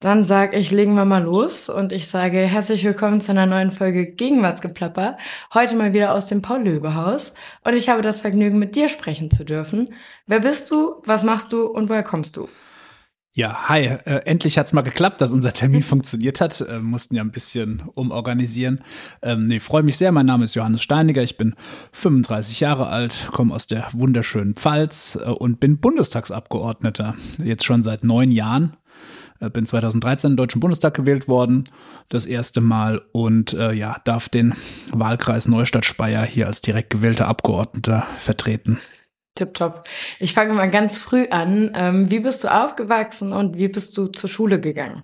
Dann legen wir mal los und ich sage herzlich willkommen zu einer neuen Folge Gegenwartsgeplapper. Heute mal wieder aus dem Paul-Löbe-Haus und ich habe das Vergnügen, mit dir sprechen zu dürfen. Wer bist du, was machst du und woher kommst du? Ja, hi. Endlich hat's mal geklappt, dass unser Termin funktioniert hat. Mussten ja ein bisschen umorganisieren. Freue mich sehr. Mein Name ist Johannes Steiniger. Ich bin 35 Jahre alt, komme aus der wunderschönen Pfalz und bin Bundestagsabgeordneter. Jetzt schon seit 9 Jahren. Bin 2013 im Deutschen Bundestag gewählt worden, das erste Mal. Und darf den Wahlkreis Neustadt-Speyer hier als direkt gewählter Abgeordneter vertreten. Tipptopp. Ich fange mal ganz früh an. Wie bist du aufgewachsen und wie bist du zur Schule gegangen?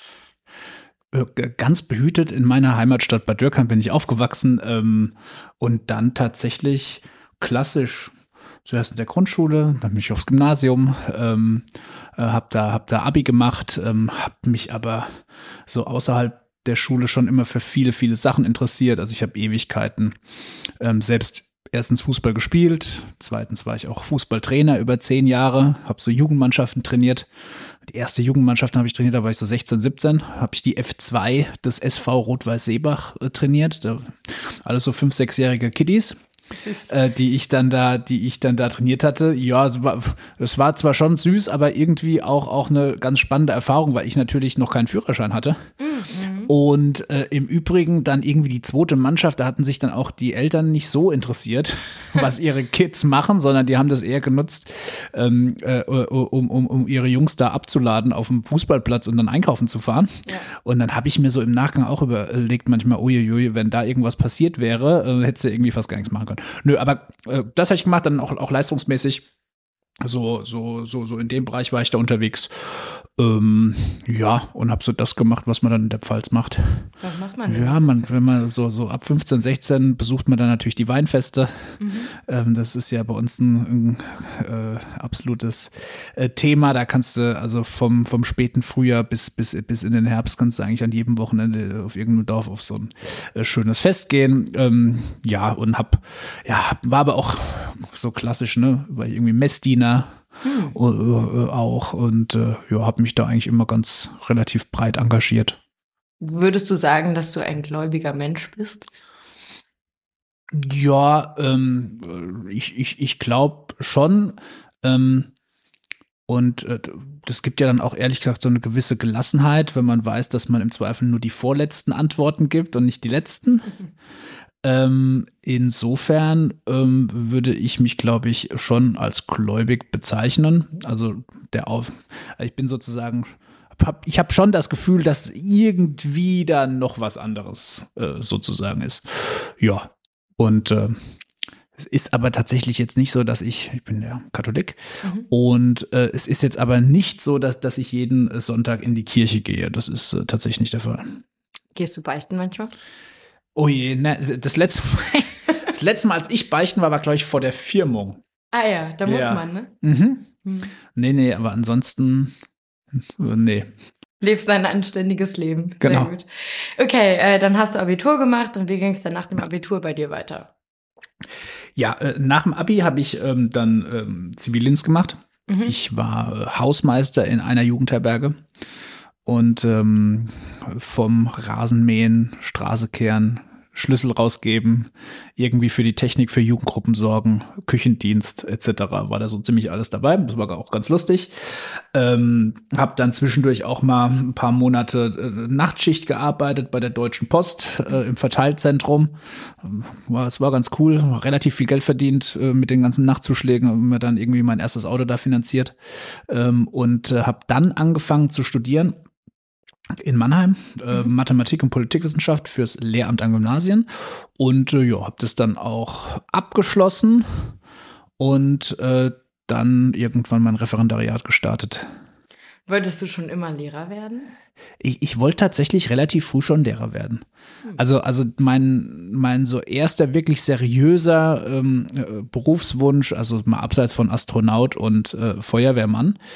Ganz behütet in meiner Heimatstadt Bad Dürkheim bin ich aufgewachsen und dann tatsächlich klassisch zuerst in der Grundschule, dann bin ich aufs Gymnasium, hab da Abi gemacht, hab mich aber so außerhalb der Schule schon immer für viele, viele Sachen interessiert. Also ich habe Ewigkeiten selbst erstens Fußball gespielt, zweitens war ich auch Fußballtrainer über 10 Jahre, habe so Jugendmannschaften trainiert. Die erste Jugendmannschaft habe ich trainiert, da war ich so 16, 17, habe ich die F2 des SV Rot-Weiß Seebach trainiert. Alles so 5-, 6-jährige Kiddies. Die ich dann da trainiert hatte. Ja, es war zwar schon süß, aber irgendwie auch eine ganz spannende Erfahrung, weil ich natürlich noch keinen Führerschein hatte. Mhm. Und im Übrigen dann irgendwie die zweite Mannschaft, da hatten sich dann auch die Eltern nicht so interessiert, was ihre Kids machen, sondern die haben das eher genutzt, um ihre Jungs da abzuladen auf dem Fußballplatz und dann einkaufen zu fahren. Ja. Und dann habe ich mir so im Nachgang auch überlegt, manchmal, uiuiui, wenn da irgendwas passiert wäre, hättest du irgendwie fast gar nichts machen können. Nö, aber das habe ich gemacht, dann auch leistungsmäßig. So in dem Bereich war ich da unterwegs. Und habe so das gemacht, was man dann in der Pfalz macht. Was macht man denn? Ja, wenn man so ab 15, 16 besucht man dann natürlich die Weinfeste. Mhm. Das ist ja bei uns ein absolutes Thema. Da kannst du also vom späten Frühjahr bis in den Herbst kannst du eigentlich an jedem Wochenende auf irgendeinem Dorf auf so ein schönes Fest gehen. War aber auch so klassisch, ne, war ich irgendwie Messdiener. Auch und habe mich da eigentlich immer ganz relativ breit engagiert. Würdest du sagen, dass du ein gläubiger Mensch bist? Ja, ich glaube schon. Das gibt ja dann auch ehrlich gesagt so eine gewisse Gelassenheit, wenn man weiß, dass man im Zweifel nur die vorletzten Antworten gibt und nicht die letzten. Insofern würde ich mich, glaube ich, schon als gläubig bezeichnen. Also ich bin sozusagen, ich habe schon das Gefühl, dass irgendwie da noch was anderes sozusagen ist. Ja, und es ist aber tatsächlich jetzt nicht so, dass ich bin ja Katholik, und es ist jetzt aber nicht so, dass ich jeden Sonntag in die Kirche gehe. Das ist tatsächlich nicht der Fall. Gehst du beichten manchmal? Oh je, ne, das letzte Mal, als ich beichten war, glaube ich, vor der Firmung. Ah ja, da muss man, ne? Mhm. Nee, aber ansonsten, nee. Lebst ein anständiges Leben. Genau. Sehr gut. Okay, dann hast du Abitur gemacht und wie ging es dann nach dem Abitur bei dir weiter? Ja, nach dem Abi habe ich dann Zivildienst gemacht. Mhm. Ich war Hausmeister in einer Jugendherberge. Und vom Rasenmähen, Straße kehren, Schlüssel rausgeben, irgendwie für die Technik für Jugendgruppen sorgen, Küchendienst etc. war da so ziemlich alles dabei. Das war auch ganz lustig. Hab dann zwischendurch auch mal ein paar Monate Nachtschicht gearbeitet bei der Deutschen Post im Verteilzentrum. Es war ganz cool, relativ viel Geld verdient mit den ganzen Nachtzuschlägen und mir dann irgendwie mein erstes Auto da finanziert und habe dann angefangen zu studieren in Mannheim, Mathematik und Politikwissenschaft fürs Lehramt an Gymnasien und habe das dann auch abgeschlossen und dann irgendwann mein Referendariat gestartet. Wolltest du schon immer Lehrer werden? Ich wollte tatsächlich relativ früh schon Lehrer werden. Also mein so erster wirklich seriöser Berufswunsch, also mal abseits von Astronaut und Feuerwehrmann,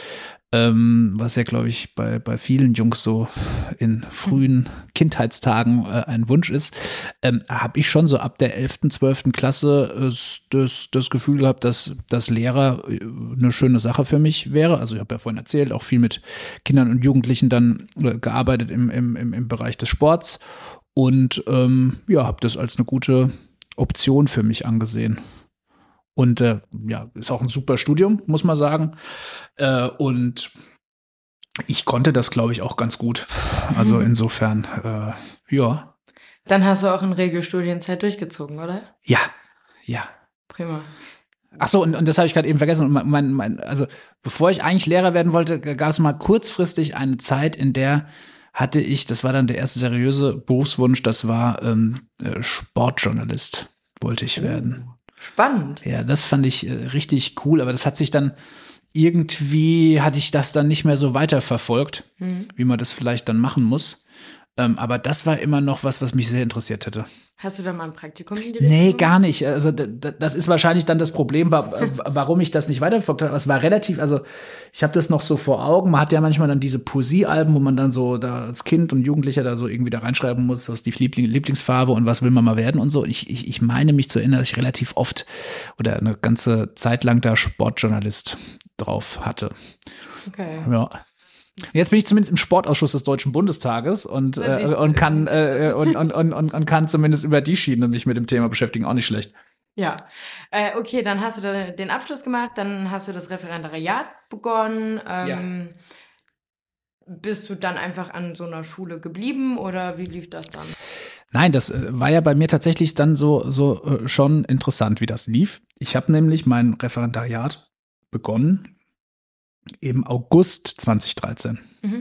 was ja, glaube ich, bei vielen Jungs so in frühen Kindheitstagen ein Wunsch ist, habe ich schon so ab der 11., 12. Klasse das Gefühl gehabt, dass Lehrer eine schöne Sache für mich wäre. Also ich habe ja vorhin erzählt, auch viel mit Kindern und Jugendlichen dann gearbeitet im Bereich des Sports und habe das als eine gute Option für mich angesehen. Und ist auch ein super Studium, muss man sagen. Und ich konnte das, glaube ich, auch ganz gut. Also insofern, ja. Dann hast du auch in Regelstudienzeit durchgezogen, oder? Ja. Prima. Ach so, und das habe ich gerade eben vergessen. Also bevor ich eigentlich Lehrer werden wollte, gab es mal kurzfristig eine Zeit, in der hatte ich, das war dann der erste seriöse Berufswunsch, das war Sportjournalist, wollte ich werden. Spannend. Ja, das fand ich richtig cool, aber das hat sich dann irgendwie, hatte ich das dann nicht mehr so weiterverfolgt, wie man das vielleicht dann machen muss. Aber das war immer noch was mich sehr interessiert hätte. Hast du da mal ein Praktikum in die Richtung? Nee, gar nicht. Also das ist wahrscheinlich dann das Problem, warum ich das nicht weiterverfolgt habe. Es war relativ, also ich habe das noch so vor Augen. Man hat ja manchmal dann diese Poesiealben, wo man dann so da als Kind und Jugendlicher da so irgendwie da reinschreiben muss, was ist die Lieblingsfarbe und was will man mal werden und so. Ich meine mich zu erinnern, dass ich relativ oft oder eine ganze Zeit lang da Sportjournalist drauf hatte. Okay. Ja. Jetzt bin ich zumindest im Sportausschuss des Deutschen Bundestages und kann zumindest über die Schiene mich mit dem Thema beschäftigen, auch nicht schlecht. Ja, okay, dann hast du den Abschluss gemacht, dann hast du das Referendariat begonnen. Bist du dann einfach an so einer Schule geblieben oder wie lief das dann? Nein, das war ja bei mir tatsächlich dann so schon interessant, wie das lief. Ich habe nämlich mein Referendariat begonnen im August 2013.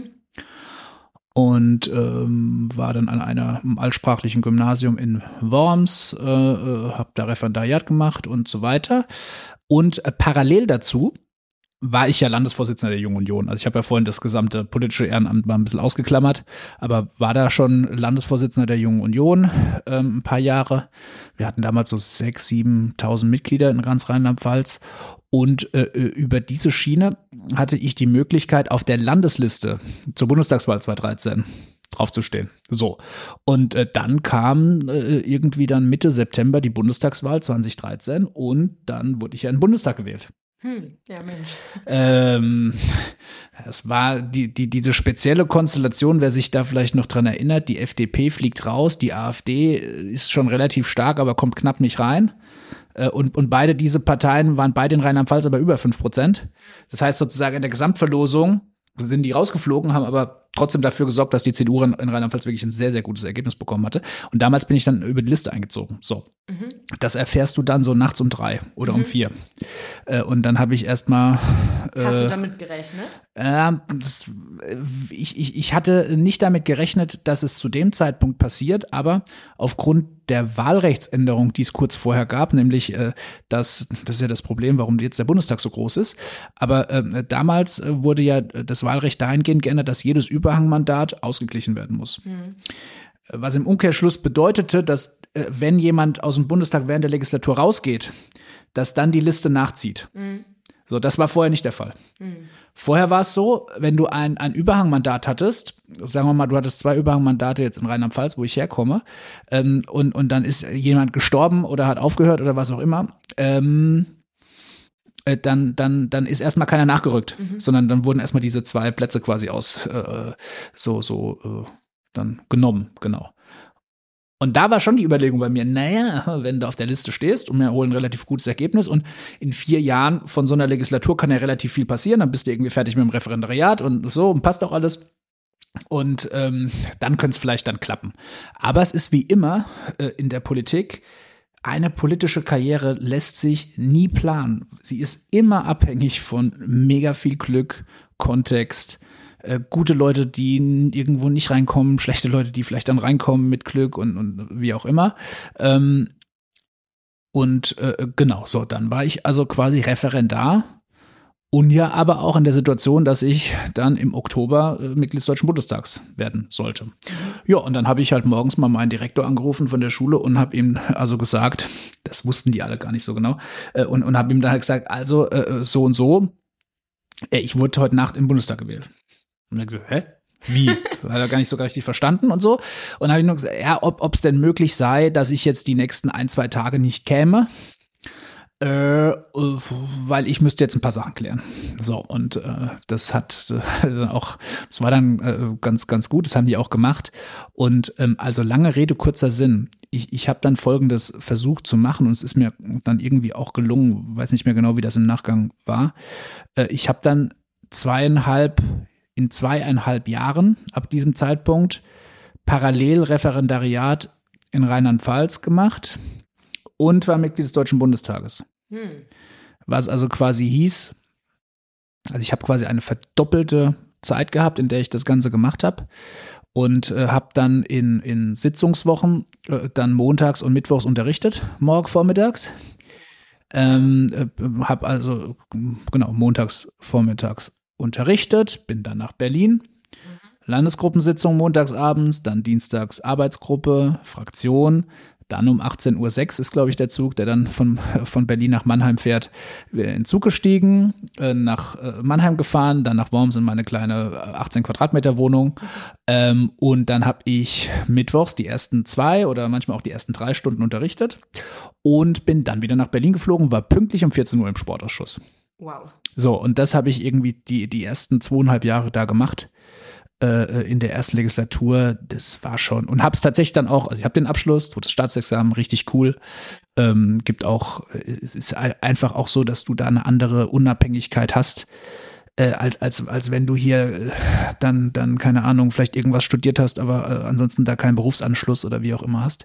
Und war dann an einem altsprachlichen Gymnasium in Worms, habe da Referendariat gemacht und so weiter. Und parallel dazu war ich ja Landesvorsitzender der Jungen Union. Also ich habe ja vorhin das gesamte politische Ehrenamt mal ein bisschen ausgeklammert, aber war da schon Landesvorsitzender der Jungen Union ein paar Jahre. Wir hatten damals so 6.000, 7.000 Mitglieder in ganz Rheinland-Pfalz. Und über diese Schiene hatte ich die Möglichkeit, auf der Landesliste zur Bundestagswahl 2013 draufzustehen. So. Und dann kam irgendwie dann Mitte September die Bundestagswahl 2013 und dann wurde ich ja in den Bundestag gewählt. Ja, Mensch. Es war diese spezielle Konstellation, wer sich da vielleicht noch dran erinnert, die FDP fliegt raus, die AfD ist schon relativ stark, aber kommt knapp nicht rein. Und beide diese Parteien waren beide in Rheinland-Pfalz aber über 5%. Das heißt sozusagen in der Gesamtverlosung sind die rausgeflogen, haben aber trotzdem dafür gesorgt, dass die CDU in Rheinland-Pfalz wirklich ein sehr, sehr gutes Ergebnis bekommen hatte. Und damals bin ich dann über die Liste eingezogen. So. Das erfährst du dann so nachts um 3 oder um 4. Und dann habe ich erstmal. Hast du damit gerechnet? Ich hatte nicht damit gerechnet, dass es zu dem Zeitpunkt passiert, aber aufgrund der Wahlrechtsänderung, die es kurz vorher gab, nämlich das ist ja das Problem, warum jetzt der Bundestag so groß ist, aber damals wurde ja das Wahlrecht dahingehend geändert, dass jedes Überhangmandat ausgeglichen werden muss. Was im Umkehrschluss bedeutete, dass wenn jemand aus dem Bundestag während der Legislatur rausgeht, dass dann die Liste nachzieht. So, das war vorher nicht der Fall. Vorher war es so, wenn du ein Überhangmandat hattest, sagen wir mal, du hattest 2 Überhangmandate jetzt in Rheinland-Pfalz, wo ich herkomme, und dann ist jemand gestorben oder hat aufgehört oder was auch immer, dann ist erstmal keiner nachgerückt, sondern dann wurden erstmal diese 2 Plätze quasi dann genommen, genau. Und da war schon die Überlegung bei mir, naja, wenn du auf der Liste stehst und wir holen ein relativ gutes Ergebnis und in 4 Jahren von so einer Legislatur kann ja relativ viel passieren, dann bist du irgendwie fertig mit dem Referendariat und so und passt auch alles. Und dann könnte es vielleicht dann klappen. Aber es ist wie immer in der Politik, eine politische Karriere lässt sich nie planen. Sie ist immer abhängig von mega viel Glück, Kontext, gute Leute, die irgendwo nicht reinkommen, schlechte Leute, die vielleicht dann reinkommen mit Glück und wie auch immer. Genau, so, dann war ich also quasi Referendar und ja aber auch in der Situation, dass ich dann im Oktober Mitglied des Deutschen Bundestags werden sollte. Ja, und dann habe ich halt morgens mal meinen Direktor angerufen von der Schule und habe ihm also gesagt, das wussten die alle gar nicht so genau, und habe ihm dann halt gesagt, also so und so, Ich wurde heute Nacht im Bundestag gewählt. Und dann gesagt, hä? Wie? Hat er gar nicht so richtig verstanden und so. Und dann habe ich nur gesagt, ja, ob es denn möglich sei, dass ich jetzt die nächsten 1-2 Tage nicht käme. Weil ich müsste jetzt ein paar Sachen klären. So, und das war dann ganz, ganz gut, das haben die auch gemacht. Und also lange Rede, kurzer Sinn. Ich habe dann Folgendes versucht zu machen und es ist mir dann irgendwie auch gelungen, weiß nicht mehr genau, wie das im Nachgang war. Ich habe dann in 2,5 Jahren ab diesem Zeitpunkt parallel Referendariat in Rheinland-Pfalz gemacht und war Mitglied des Deutschen Bundestages. Was also quasi hieß, also ich habe quasi eine verdoppelte Zeit gehabt, in der ich das Ganze gemacht habe und habe dann in Sitzungswochen dann montags und mittwochs unterrichtet, morgen vormittags. Habe also genau montags vormittags unterrichtet, bin dann nach Berlin, Landesgruppensitzung montags abends, dann dienstags Arbeitsgruppe, Fraktion. Dann um 18:06 Uhr ist, glaube ich, der Zug, der dann von Berlin nach Mannheim fährt, in den Zug gestiegen, nach Mannheim gefahren, dann nach Worms in meine kleine 18 Quadratmeter Wohnung. Und dann habe ich mittwochs die ersten 2 oder manchmal auch die ersten 3 Stunden unterrichtet und bin dann wieder nach Berlin geflogen, war pünktlich um 14 Uhr im Sportausschuss. Wow. So, und das habe ich irgendwie die ersten 2,5 Jahre da gemacht. In der ersten Legislatur, das war schon, und habe es tatsächlich dann auch, also ich habe den Abschluss, das Staatsexamen, richtig cool, gibt auch, es ist einfach auch so, dass du da eine andere Unabhängigkeit hast, als wenn du hier dann, keine Ahnung, vielleicht irgendwas studiert hast, aber ansonsten da keinen Berufsanschluss oder wie auch immer hast.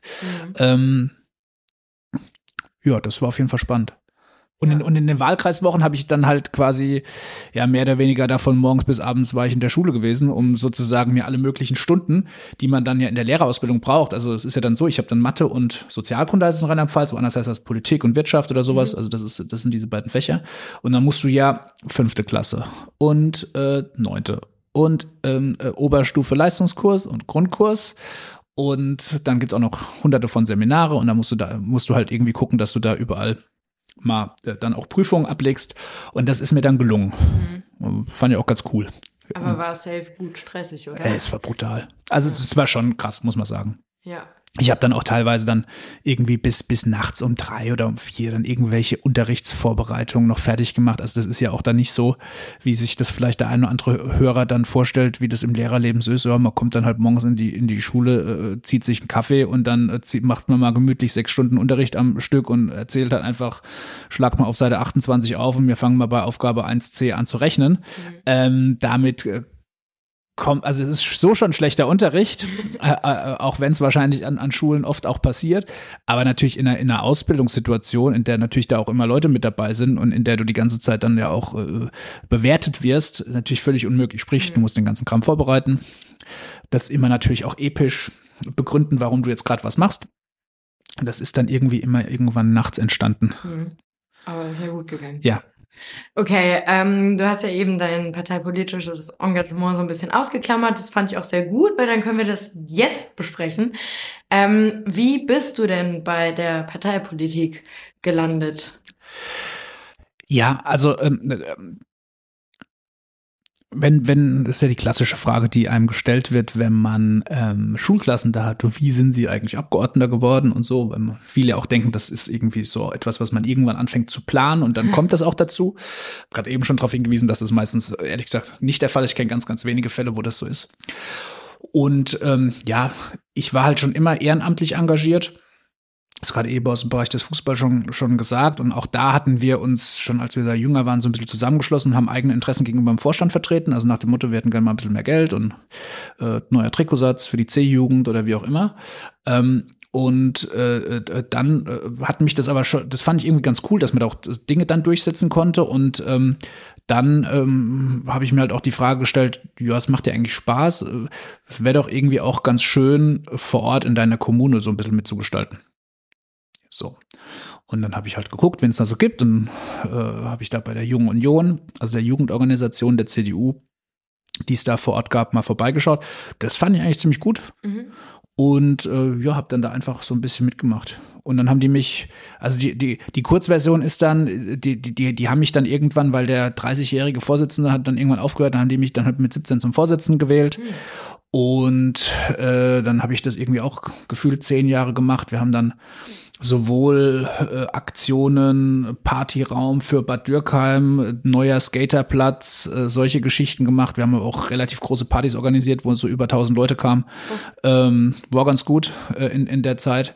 Ja, das war auf jeden Fall spannend. Und in den Wahlkreiswochen habe ich dann halt quasi, ja, mehr oder weniger davon morgens bis abends war ich in der Schule gewesen, um sozusagen mir alle möglichen Stunden, die man dann ja in der Lehrerausbildung braucht. Also es ist ja dann so, ich habe dann Mathe und Sozialkunde heißt es in Rheinland-Pfalz, woanders heißt das Politik und Wirtschaft oder sowas. Also das sind diese beiden Fächer. Und dann musst du ja 5. Klasse und 9. und Oberstufe Leistungskurs und Grundkurs. Und dann gibt's auch noch hunderte von Seminare und dann musst du halt irgendwie gucken, dass du da überall mal dann auch Prüfungen ablegst und das ist mir dann gelungen. Fand ich auch ganz cool. Aber war safe gut stressig, oder? Es war brutal. Also es war schon krass, muss man sagen. Ja. Ich habe dann auch teilweise dann irgendwie bis nachts um 3 oder um 4 dann irgendwelche Unterrichtsvorbereitungen noch fertig gemacht. Also das ist ja auch dann nicht so, wie sich das vielleicht der ein oder andere Hörer dann vorstellt, wie das im Lehrerleben so ist. Ja, man kommt dann halt morgens in die Schule, zieht sich einen Kaffee und dann macht man mal gemütlich 6 Stunden Unterricht am Stück und erzählt halt einfach, schlag mal auf Seite 28 auf und wir fangen mal bei Aufgabe 1c an zu rechnen. Damit also es ist so schon schlechter Unterricht, auch wenn es wahrscheinlich an Schulen oft auch passiert, aber natürlich in einer Ausbildungssituation, in der natürlich da auch immer Leute mit dabei sind und in der du die ganze Zeit dann ja auch bewertet wirst, natürlich völlig unmöglich. Sprich, du musst den ganzen Kram vorbereiten, das immer natürlich auch episch begründen, warum du jetzt gerade was machst. Und das ist dann irgendwie immer irgendwann nachts entstanden. Aber ist ja gut gegangen. Ja. Okay, du hast ja eben dein parteipolitisches Engagement so ein bisschen ausgeklammert. Das fand ich auch sehr gut, weil dann können wir das jetzt besprechen. Wie bist du denn bei der Parteipolitik gelandet? Ja, also das ist ja die klassische Frage, die einem gestellt wird, wenn man Schulklassen da hat, wie sind sie eigentlich Abgeordneter geworden und so, weil viele auch denken, das ist irgendwie so etwas, was man irgendwann anfängt zu planen und dann kommt das auch dazu. Gerade eben schon darauf hingewiesen, dass das meistens, ehrlich gesagt, nicht der Fall ist. Ich kenne ganz, ganz wenige Fälle, wo das so ist. Und ja, ich war halt schon immer ehrenamtlich engagiert. Das ist gerade eben aus dem Bereich des Fußballs schon gesagt. Und auch da hatten wir uns schon, als wir da jünger waren, so ein bisschen zusammengeschlossen und haben eigene Interessen gegenüber dem Vorstand vertreten. Also nach dem Motto, wir hätten gerne mal ein bisschen mehr Geld und neuer Trikotsatz für die C-Jugend oder wie auch immer. Dann hat mich das aber schon, das fand ich irgendwie ganz cool, dass man da auch Dinge dann durchsetzen konnte. Und dann habe ich mir halt auch die Frage gestellt, ja, es macht dir eigentlich Spaß. Wäre doch irgendwie auch ganz schön, vor Ort in deiner Kommune so ein bisschen mitzugestalten. So. Und dann habe ich halt geguckt, wen es da so gibt. Und habe ich da bei der Jungen Union, also der Jugendorganisation der CDU, die es da vor Ort gab, mal vorbeigeschaut. Das fand ich eigentlich ziemlich gut. Und ja, habe dann da einfach so ein bisschen mitgemacht. Und dann haben die mich, also die Kurzversion ist dann, die haben mich dann irgendwann, weil der 30-jährige Vorsitzende hat dann irgendwann aufgehört, dann haben die mich dann halt mit 17 zum Vorsitzenden gewählt. Und dann habe ich das irgendwie auch gefühlt 10 Jahre gemacht. Wir haben dann sowohl Aktionen, Partyraum für Bad Dürkheim, neuer Skaterplatz, solche Geschichten gemacht. Wir haben auch relativ große Partys organisiert, wo so über 1000 Leute kamen. War ganz gut in der Zeit.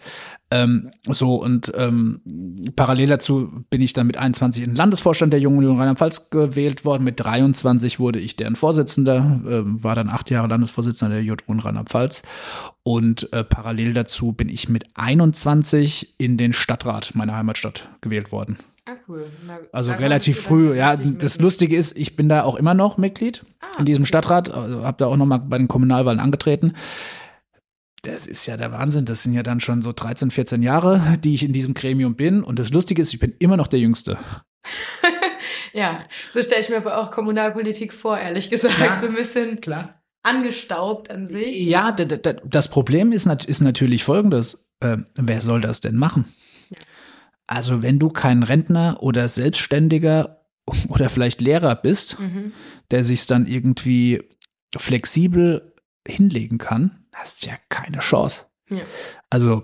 Parallel dazu bin ich dann mit 21 in den Landesvorstand der Jungen Union Rheinland-Pfalz gewählt worden. Mit 23 wurde ich deren Vorsitzender, war dann 8 Jahre Landesvorsitzender der JUN Rheinland-Pfalz. Und parallel dazu bin ich mit 21 in den Stadtrat meiner Heimatstadt gewählt worden. Ah, cool. Also relativ früh. Ja, das Lustige ist, ich bin da auch immer noch Mitglied in diesem Stadtrat. Also habe da auch noch mal bei den Kommunalwahlen angetreten. Das ist ja der Wahnsinn. Das sind ja dann schon so 13, 14 Jahre, die ich in diesem Gremium bin. Und das Lustige ist, ich bin immer noch der Jüngste. Ja, so stelle ich mir aber auch Kommunalpolitik vor, ehrlich gesagt. Ja, so ein bisschen angestaubt an sich. Ja, das Problem ist natürlich folgendes. Wer soll das denn machen? Ja. Also wenn du kein Rentner oder Selbstständiger oder vielleicht Lehrer bist, der sich dann irgendwie flexibel hinlegen kann, hast ja keine Chance. Ja. Also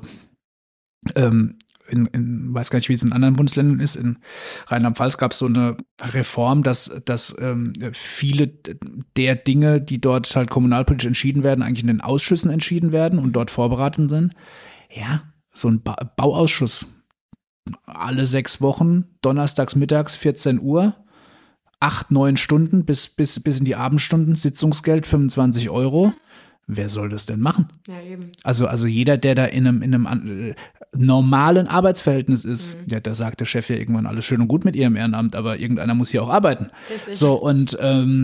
weiß gar nicht, wie es in anderen Bundesländern ist. In Rheinland-Pfalz gab es so eine Reform, dass viele der Dinge, die dort halt kommunalpolitisch entschieden werden, eigentlich in den Ausschüssen entschieden werden und dort vorbereitet sind. Ja, so ein Bauausschuss. Alle 6 Wochen, donnerstags mittags, 14 Uhr, 8, 9 Stunden bis in die Abendstunden, Sitzungsgeld 25 €. Wer soll das denn machen? Ja, eben. Also jeder, der da in einem normalen Arbeitsverhältnis ist, ja, da sagt der Chef ja irgendwann alles schön und gut mit ihrem Ehrenamt, aber irgendeiner muss hier auch arbeiten. Richtig. So, und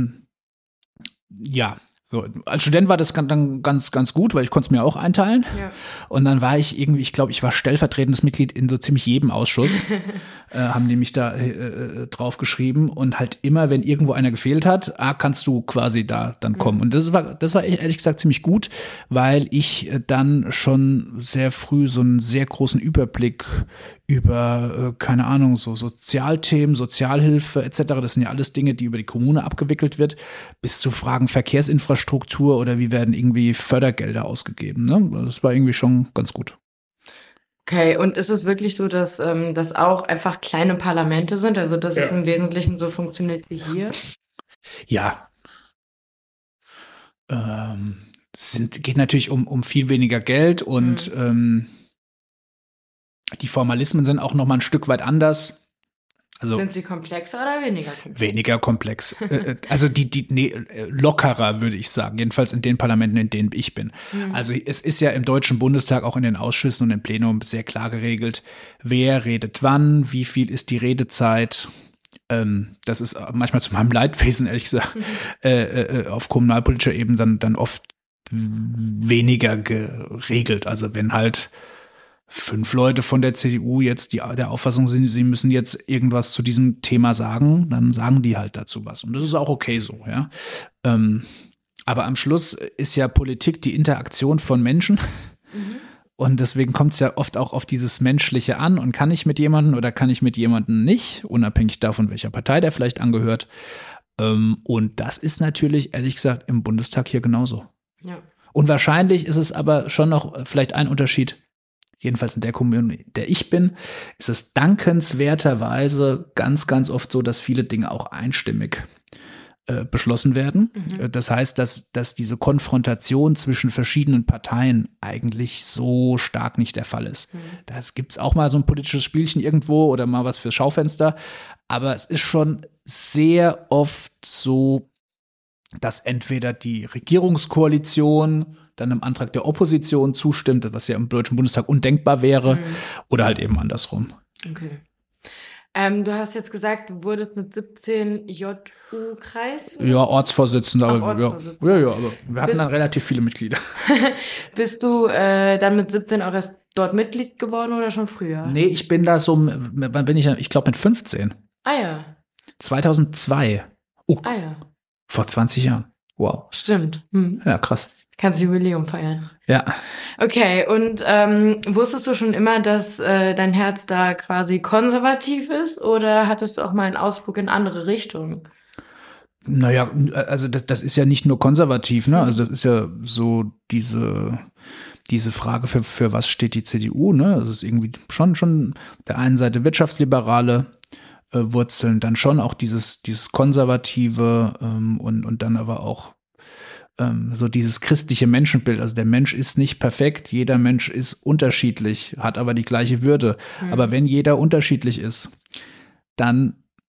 ja, so, als Student war das dann ganz gut, weil ich konnte es mir auch einteilen. Ja. Und dann war ich irgendwie, ich glaube, ich war stellvertretendes Mitglied in so ziemlich jedem Ausschuss. Haben die mich da drauf geschrieben. Und halt immer, wenn irgendwo einer gefehlt hat, kannst du quasi da dann kommen. Und das war ehrlich gesagt ziemlich gut, weil ich dann schon sehr früh so einen sehr großen Überblick über, keine Ahnung, so Sozialthemen, Sozialhilfe etc., das sind ja alles Dinge, die über die Kommune abgewickelt wird, bis zu Fragen Verkehrsinfrastruktur oder wie werden irgendwie Fördergelder ausgegeben. Ne? Das war irgendwie schon ganz gut. Okay, und ist es wirklich so, dass das auch einfach kleine Parlamente sind, also dass es im Wesentlichen so funktioniert wie hier? Ja. Geht natürlich um viel weniger Geld und die Formalismen sind auch noch mal ein Stück weit anders. Also, sind sie komplexer oder weniger komplex? Weniger komplex. Also lockerer, würde ich sagen. Jedenfalls in den Parlamenten, in denen ich bin. Also es ist ja im Deutschen Bundestag auch in den Ausschüssen und im Plenum sehr klar geregelt, wer redet wann, wie viel ist die Redezeit. Das ist manchmal zu meinem Leidwesen, ehrlich gesagt, auf kommunalpolitischer Ebene dann oft weniger geregelt. Also wenn halt 5 Leute von der CDU jetzt der Auffassung sind, sie müssen jetzt irgendwas zu diesem Thema sagen, dann sagen die halt dazu was. Und das ist auch okay so, ja. Aber am Schluss ist ja Politik die Interaktion von Menschen. Und deswegen kommt es ja oft auch auf dieses Menschliche an. Und kann ich mit jemandem oder kann ich mit jemandem nicht, unabhängig davon, welcher Partei der vielleicht angehört. Und das ist natürlich, ehrlich gesagt, im Bundestag hier genauso. Ja. Und wahrscheinlich ist es aber schon noch vielleicht ein Unterschied. Jedenfalls in der Kommune, in der ich bin, ist es dankenswerterweise ganz, ganz oft so, dass viele Dinge auch einstimmig beschlossen werden. Das heißt, dass diese Konfrontation zwischen verschiedenen Parteien eigentlich so stark nicht der Fall ist. Da gibt es auch mal so ein politisches Spielchen irgendwo oder mal was fürs Schaufenster, aber es ist schon sehr oft so, dass entweder die Regierungskoalition dann einem Antrag der Opposition zustimmt, was ja im Deutschen Bundestag undenkbar wäre, oder halt eben andersrum. Okay. Du hast jetzt gesagt, du wurdest mit 17 JU-Kreis? Ja, Ortsvorsitzender. Aber aber wir hatten dann relativ viele Mitglieder. Bist du dann mit 17 auch erst dort Mitglied geworden oder schon früher? Nee, ich bin da so, wann bin ich glaube mit 15. Ah ja. 2002. Ah ja. Vor 20 Jahren. Wow. Stimmt. Ja, krass. Kannst Jubiläum feiern. Ja. Okay, und wusstest du schon immer, dass dein Herz da quasi konservativ ist oder hattest du auch mal einen Ausflug in andere Richtungen? Naja, also das ist ja nicht nur konservativ, ne? Also das ist ja so diese Frage, für was steht die CDU, ne? Also es ist irgendwie schon der einen Seite wirtschaftsliberale Wurzeln, dann schon auch dieses konservative und dann aber auch so dieses christliche Menschenbild. Also der Mensch ist nicht perfekt, jeder Mensch ist unterschiedlich, hat aber die gleiche Würde. Aber wenn jeder unterschiedlich ist, dann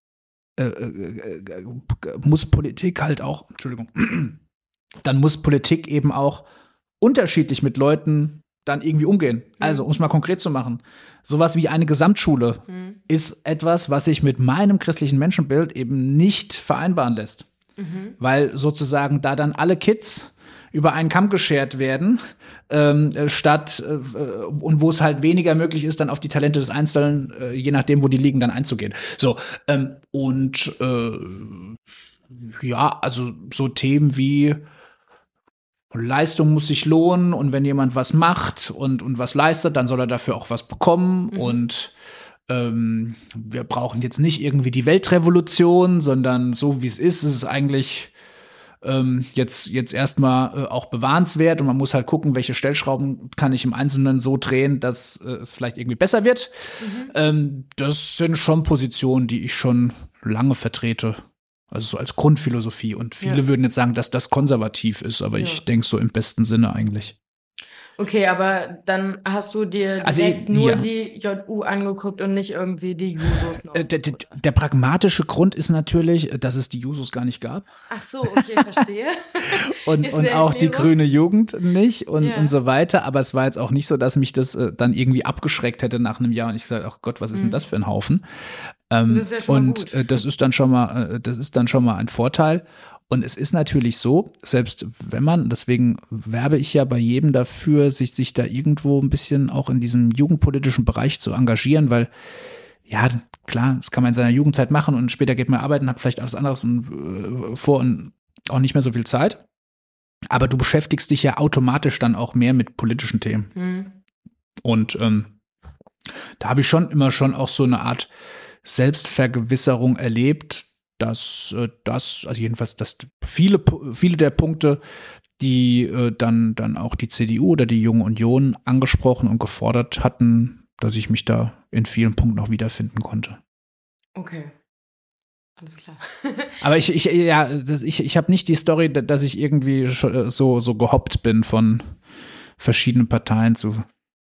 muss Politik halt auch, dann muss Politik eben auch unterschiedlich mit Leuten dann irgendwie umgehen. Also, um es mal konkret zu machen, sowas wie eine Gesamtschule ist etwas, was sich mit meinem christlichen Menschenbild eben nicht vereinbaren lässt. Weil sozusagen da dann alle Kids über einen Kamm geschert werden, statt und wo es halt weniger möglich ist, dann auf die Talente des Einzelnen, je nachdem, wo die liegen, dann einzugehen. So, ja, also so Themen wie Leistung muss sich lohnen und wenn jemand was macht und was leistet, dann soll er dafür auch was bekommen und wir brauchen jetzt nicht irgendwie die Weltrevolution, sondern so wie es ist eigentlich jetzt erstmal auch bewahrenswert und man muss halt gucken, welche Stellschrauben kann ich im Einzelnen so drehen, dass es vielleicht irgendwie besser wird. Das sind schon Positionen, die ich schon lange vertrete. Also so als Grundphilosophie. Und viele würden jetzt sagen, dass das konservativ ist, aber ich denke so im besten Sinne eigentlich. Okay, aber dann hast du dir direkt nur die JU angeguckt und nicht irgendwie die Jusos noch. Der pragmatische Grund ist natürlich, dass es die Jusos gar nicht gab. Ach so, okay, verstehe. und auch die grüne Jugend nicht und so weiter. Aber es war jetzt auch nicht so, dass mich das dann irgendwie abgeschreckt hätte nach einem Jahr und ich gesagt, ach Gott, was ist denn das für ein Haufen? Das ist ja schon und gut. Das ist dann schon mal ein Vorteil. Und es ist natürlich so, selbst wenn man, deswegen werbe ich ja bei jedem dafür, sich da irgendwo ein bisschen auch in diesem jugendpolitischen Bereich zu engagieren, weil ja, klar, das kann man in seiner Jugendzeit machen und später geht man arbeiten, hat vielleicht alles anderes vor und auch nicht mehr so viel Zeit. Aber du beschäftigst dich ja automatisch dann auch mehr mit politischen Themen. Und da habe ich immer schon auch so eine Art Selbstvergewisserung erlebt, dass also jedenfalls, dass viele der Punkte, die dann auch die CDU oder die Junge Union angesprochen und gefordert hatten, dass ich mich da in vielen Punkten auch wiederfinden konnte. Okay. Alles klar. Aber ich habe nicht die Story, dass ich irgendwie so gehoppt bin von verschiedenen Parteien zu.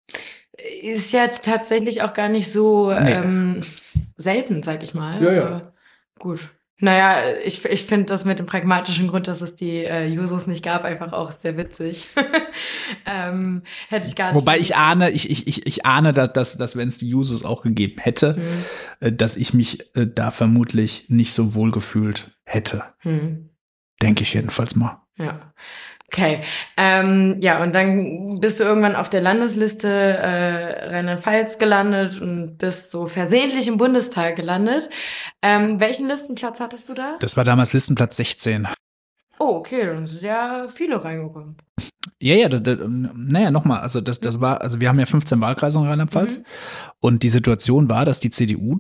Ist ja tatsächlich auch gar nicht so selten, sag ich mal. Ja. Gut. Naja, ich finde das mit dem pragmatischen Grund, dass es die Jusos nicht gab, einfach auch sehr witzig. Hätte ich gar nicht. Wobei ich ahne, dass wenn es die Jusos auch gegeben hätte, dass ich mich da vermutlich nicht so wohl gefühlt hätte. Denke ich jedenfalls mal. Ja. Okay, ja, und dann bist du irgendwann auf der Landesliste Rheinland-Pfalz gelandet und bist so versehentlich im Bundestag gelandet. Welchen Listenplatz hattest du da? Das war damals Listenplatz 16. Oh, okay, dann sind ja viele reingekommen. Ja, naja, nochmal, also das war, also wir haben ja 15 Wahlkreise in Rheinland-Pfalz und die Situation war, dass die CDU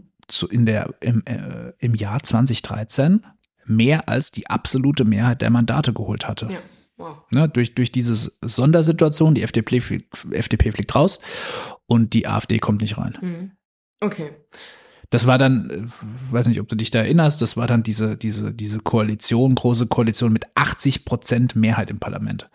im Jahr 2013 mehr als die absolute Mehrheit der Mandate geholt hatte. Ja. Wow. Ne, durch diese Sondersituation, die FDP fliegt raus und die AfD kommt nicht rein. Okay. Das war dann, weiß nicht, ob du dich da erinnerst, das war dann diese Koalition, große Koalition mit 80% Mehrheit im Parlament.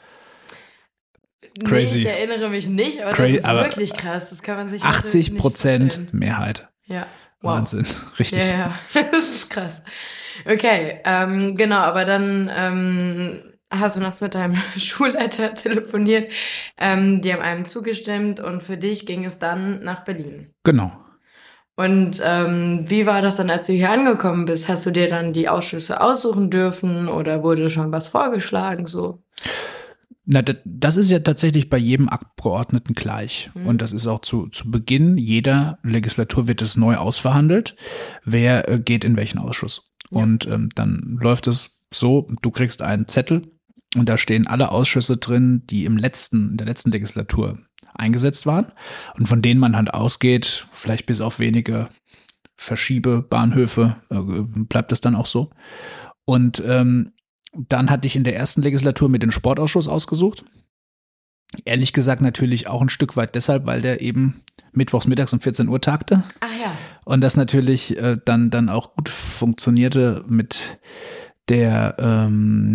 Crazy. Nee, ich erinnere mich nicht, aber das ist wirklich krass. Das kann man sich 80% Mehrheit. Ja. Wow. Wahnsinn, richtig. Ja, das ist krass. Okay, genau, aber dann hast du nachts mit deinem Schulleiter telefoniert, die haben einem zugestimmt und für dich ging es dann nach Berlin. Genau. Und wie war das dann, als du hier angekommen bist? Hast du dir dann die Ausschüsse aussuchen dürfen oder wurde schon was vorgeschlagen so? Na, das ist ja tatsächlich bei jedem Abgeordneten gleich. Und das ist auch zu Beginn jeder Legislatur wird es neu ausverhandelt, wer geht in welchen Ausschuss. Ja. Und dann läuft es so, du kriegst einen Zettel Und da stehen alle Ausschüsse drin, die in der letzten Legislatur eingesetzt waren und von denen man halt ausgeht, vielleicht bis auf wenige Verschiebebahnhöfe, bleibt das dann auch so. Und dann hatte ich in der ersten Legislatur mir den Sportausschuss ausgesucht. Ehrlich gesagt natürlich auch ein Stück weit deshalb, weil der eben mittwochs mittags um 14 Uhr tagte. Ach ja. Und das natürlich dann auch gut funktionierte mit der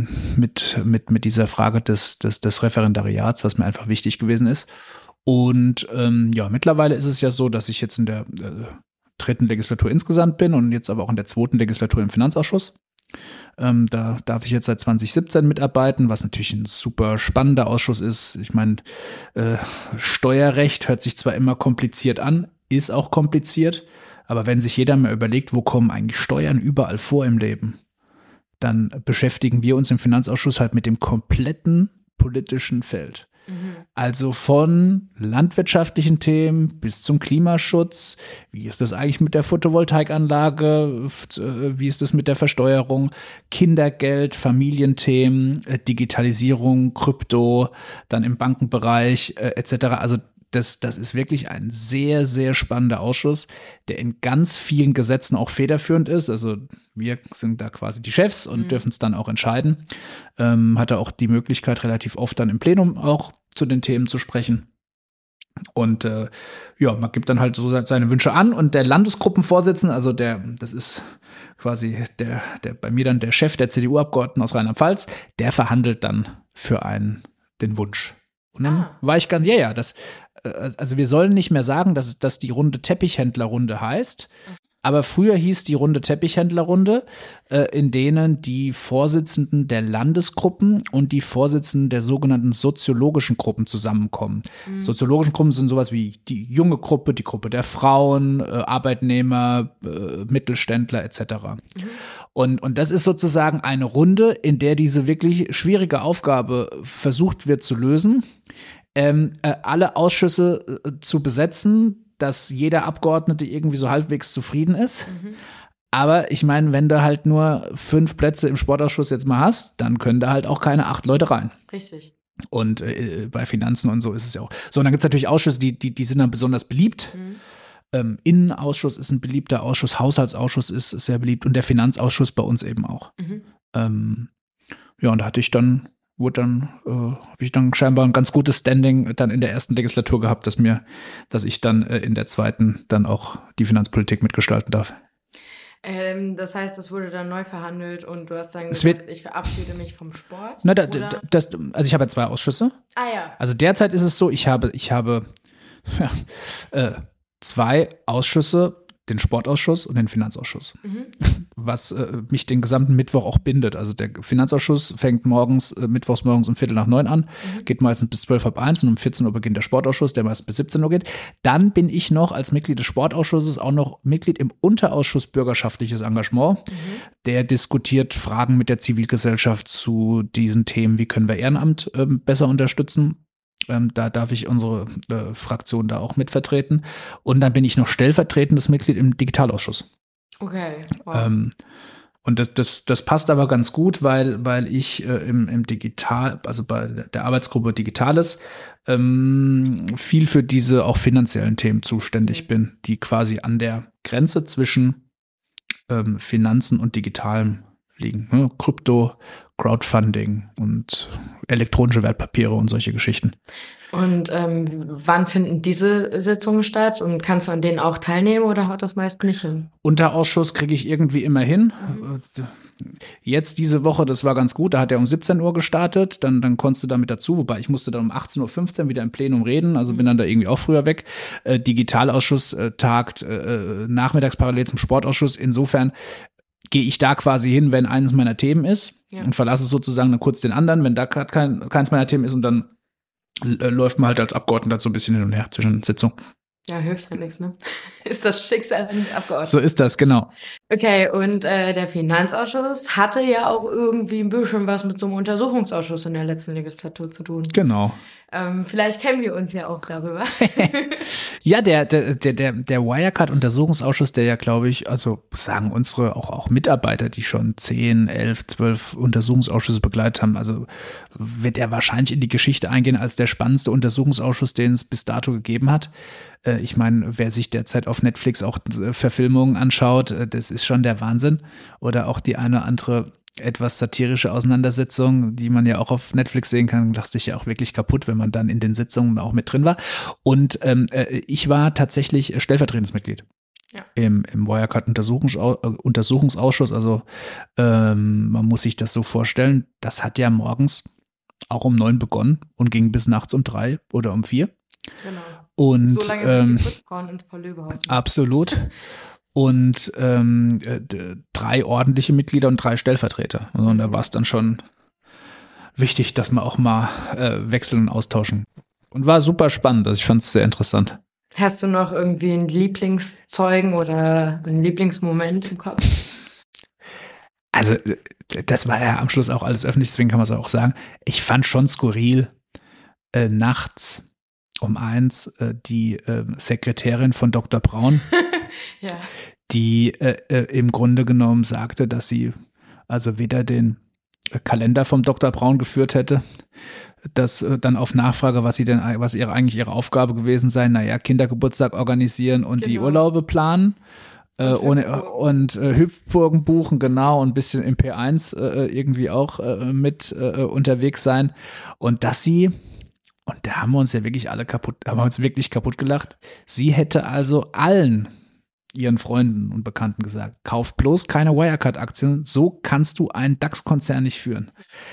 mit dieser Frage des Referendariats, was mir einfach wichtig gewesen ist. Und mittlerweile ist es ja so, dass ich jetzt in der dritten Legislatur insgesamt bin und jetzt aber auch in der zweiten Legislatur im Finanzausschuss. Da darf ich jetzt seit 2017 mitarbeiten, was natürlich ein super spannender Ausschuss ist. Ich meine, Steuerrecht hört sich zwar immer kompliziert an, ist auch kompliziert, aber wenn sich jeder mal überlegt, wo kommen eigentlich Steuern überall vor im Leben, dann beschäftigen wir uns im Finanzausschuss halt mit dem kompletten politischen Feld. Also von landwirtschaftlichen Themen bis zum Klimaschutz. Wie ist das eigentlich mit der Photovoltaikanlage? Wie ist das mit der Versteuerung? Kindergeld, Familienthemen, Digitalisierung, Krypto, dann im Bankenbereich etc. Also das ist wirklich ein sehr, sehr spannender Ausschuss, der in ganz vielen Gesetzen auch federführend ist. Also wir sind da quasi die Chefs und dürfen es dann auch entscheiden. Hatte auch die Möglichkeit, relativ oft dann im Plenum auch zu den Themen zu sprechen. Und man gibt dann halt so seine Wünsche an. Und der Landesgruppenvorsitzende, also das ist quasi der bei mir dann der Chef der CDU-Abgeordneten aus Rheinland-Pfalz, der verhandelt dann für einen den Wunsch. Und dann war ich ganz, also wir sollen nicht mehr sagen, dass die Runde Teppichhändlerrunde heißt, aber früher hieß die Runde Teppichhändlerrunde, in denen die Vorsitzenden der Landesgruppen und die Vorsitzenden der sogenannten soziologischen Gruppen zusammenkommen. Soziologischen Gruppen sind sowas wie die junge Gruppe, die Gruppe der Frauen, Arbeitnehmer, Mittelständler etc. Und das ist sozusagen eine Runde, in der diese wirklich schwierige Aufgabe versucht wird zu lösen. Alle Ausschüsse zu besetzen, dass jeder Abgeordnete irgendwie so halbwegs zufrieden ist. Aber ich meine, wenn du halt nur 5 Plätze im Sportausschuss jetzt mal hast, dann können da halt auch keine 8 Leute rein. Richtig. Und bei Finanzen und so ist es ja auch. So, und dann gibt es natürlich Ausschüsse, die sind dann besonders beliebt. Innenausschuss ist ein beliebter Ausschuss, Haushaltsausschuss ist sehr beliebt und der Finanzausschuss bei uns eben auch. Und da habe ich dann scheinbar ein ganz gutes Standing dann in der ersten Legislatur gehabt, dass ich dann in der zweiten dann auch die Finanzpolitik mitgestalten darf. Das heißt, das wurde dann neu verhandelt und du hast dann gesagt, ich verabschiede mich vom Sport? Also ich habe ja 2 Ausschüsse. Ah ja. Also derzeit ist es so, ich habe 2 Ausschüsse, den Sportausschuss und den Finanzausschuss, was mich den gesamten Mittwoch auch bindet. Also der Finanzausschuss fängt mittwochs morgens um 8:45 an, geht meistens bis 12:30 und um 14 Uhr beginnt der Sportausschuss, der meistens bis 17 Uhr geht. Dann bin ich noch als Mitglied des Sportausschusses auch noch Mitglied im Unterausschuss Bürgerschaftliches Engagement. Der diskutiert Fragen mit der Zivilgesellschaft zu diesen Themen, wie können wir Ehrenamt besser unterstützen. Da darf ich unsere Fraktion da auch mitvertreten. Und dann bin ich noch stellvertretendes Mitglied im Digitalausschuss. Okay, wow. Und das passt aber ganz gut, weil ich im Digital, also bei der Arbeitsgruppe Digitales, viel für diese auch finanziellen Themen zuständig bin, die quasi an der Grenze zwischen Finanzen und Digitalem liegen. Ne? Krypto, Crowdfunding und elektronische Wertpapiere und solche Geschichten. Und wann finden diese Sitzungen statt? Und kannst du an denen auch teilnehmen oder haut das meist nicht hin? Unterausschuss kriege ich irgendwie immer hin. Jetzt diese Woche, das war ganz gut, da hat er um 17 Uhr gestartet, dann konntest du damit dazu, wobei ich musste dann um 18:15 Uhr wieder im Plenum reden, also bin dann da irgendwie auch früher weg. Digitalausschuss tagt nachmittags parallel zum Sportausschuss, insofern gehe ich da quasi hin, wenn eines meiner Themen ist und verlasse sozusagen dann kurz den anderen, wenn da gerade keins meiner Themen ist und dann läuft man halt als Abgeordneter so ein bisschen hin und her zwischen Sitzungen. Ja, hilft halt nichts, ne? Ist das Schicksal eines Abgeordneten. So ist das, genau. Okay, und der Finanzausschuss hatte ja auch irgendwie ein bisschen was mit so einem Untersuchungsausschuss in der letzten Legislatur zu tun. Genau. Vielleicht kennen wir uns ja auch darüber. Ja, der Wirecard-Untersuchungsausschuss, der ja, glaube ich, also sagen unsere auch Mitarbeiter, die schon 10, 11, 12 Untersuchungsausschüsse begleitet haben, also wird er wahrscheinlich in die Geschichte eingehen als der spannendste Untersuchungsausschuss, den es bis dato gegeben hat. Ich meine, wer sich derzeit auf Netflix auch Verfilmungen anschaut, das ist schon der Wahnsinn. Oder auch die eine oder andere etwas satirische Auseinandersetzung, die man ja auch auf Netflix sehen kann, lacht sich ja auch wirklich kaputt, wenn man dann in den Sitzungen auch mit drin war. Und ich war tatsächlich stellvertretendes Mitglied im Wirecard-Untersuchungsausschuss. Also man muss sich das so vorstellen, das hat ja morgens auch um 9 begonnen und ging bis nachts um 3 oder um 4. Genau. Und, so lange, bis die Putzfrauen ins Paul-Löbe-Haus müssen. Absolut. Und 3 ordentliche Mitglieder und 3 Stellvertreter. Und da war es dann schon wichtig, dass wir auch mal wechseln und austauschen. Und war super spannend. Also ich fand es sehr interessant. Hast du noch irgendwie einen Lieblingszeugen oder einen Lieblingsmoment im Kopf? Also das war ja am Schluss auch alles öffentlich, deswegen kann man es auch sagen. Ich fand schon skurril, nachts um 1 die Sekretärin von Dr. Braun, Ja. die im Grunde genommen sagte, dass sie also weder den Kalender vom Dr. Braun geführt hätte, dass dann auf Nachfrage, was ihre Aufgabe gewesen sei, naja, Kindergeburtstag organisieren und die Urlaube planen. Und Hüpfburgen buchen, genau, und ein bisschen im P1 irgendwie auch mit unterwegs sein. Und dass sie, und da haben wir uns ja wirklich wirklich kaputt gelacht, sie hätte also allen ihren Freunden und Bekannten gesagt, kauf bloß keine Wirecard-Aktien, so kannst du einen DAX-Konzern nicht führen.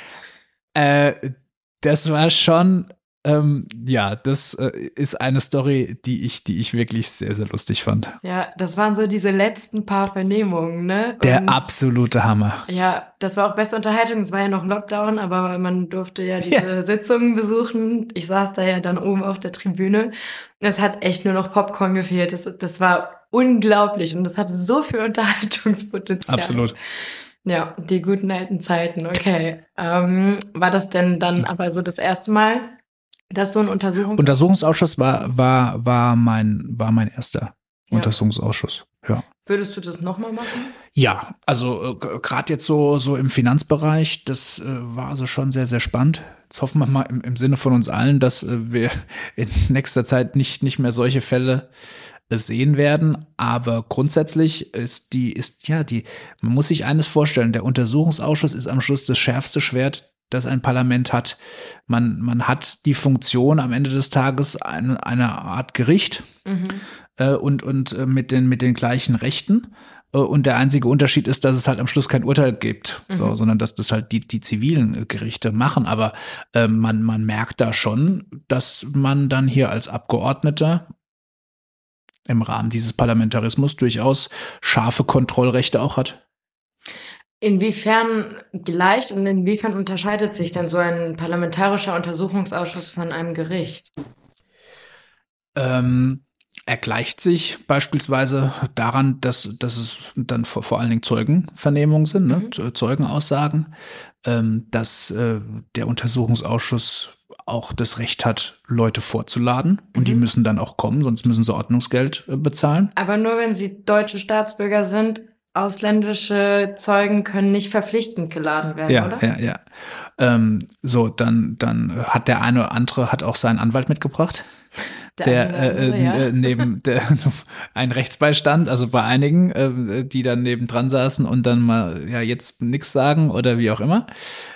Das war schon, das ist eine Story, die ich wirklich sehr, sehr lustig fand. Ja, das waren so diese letzten paar Vernehmungen, ne? Der absolute Hammer. Ja, das war auch beste Unterhaltung. Es war ja noch Lockdown, aber man durfte ja diese Sitzungen besuchen. Ich saß da ja dann oben auf der Tribüne. Es hat echt nur noch Popcorn gefehlt. Das war unglaublich und das hatte so viel Unterhaltungspotenzial. Absolut. Ja, die guten alten Zeiten, okay. War das denn dann aber so das erste Mal, dass so ein Untersuchungsausschuss war mein erster Untersuchungsausschuss, ja. Würdest du das nochmal machen? Ja, also gerade jetzt so im Finanzbereich, das war also schon sehr, sehr spannend. Jetzt hoffen wir mal im Sinne von uns allen, dass wir in nächster Zeit nicht mehr solche Fälle sehen werden, aber grundsätzlich man muss sich eines vorstellen, der Untersuchungsausschuss ist am Schluss das schärfste Schwert, das ein Parlament hat. Man hat die Funktion am Ende des Tages eine Art Gericht und mit den gleichen Rechten. Und der einzige Unterschied ist, dass es halt am Schluss kein Urteil gibt, sondern dass das halt die zivilen Gerichte machen. Aber man merkt da schon, dass man dann hier als Abgeordneter im Rahmen dieses Parlamentarismus durchaus scharfe Kontrollrechte auch hat. Inwiefern gleicht und inwiefern unterscheidet sich denn so ein parlamentarischer Untersuchungsausschuss von einem Gericht? Er gleicht sich beispielsweise daran, dass es dann vor allen Dingen Zeugenvernehmungen sind, ne? Zeugenaussagen, dass der Untersuchungsausschuss auch das Recht hat, Leute vorzuladen und die müssen dann auch kommen, sonst müssen sie Ordnungsgeld bezahlen. Aber nur wenn sie deutsche Staatsbürger sind, ausländische Zeugen können nicht verpflichtend geladen werden, oder? Ja. Dann hat der eine oder andere auch seinen Anwalt mitgebracht. Neben ein Rechtsbeistand, also bei einigen, die dann nebendran saßen und dann mal jetzt nichts sagen oder wie auch immer.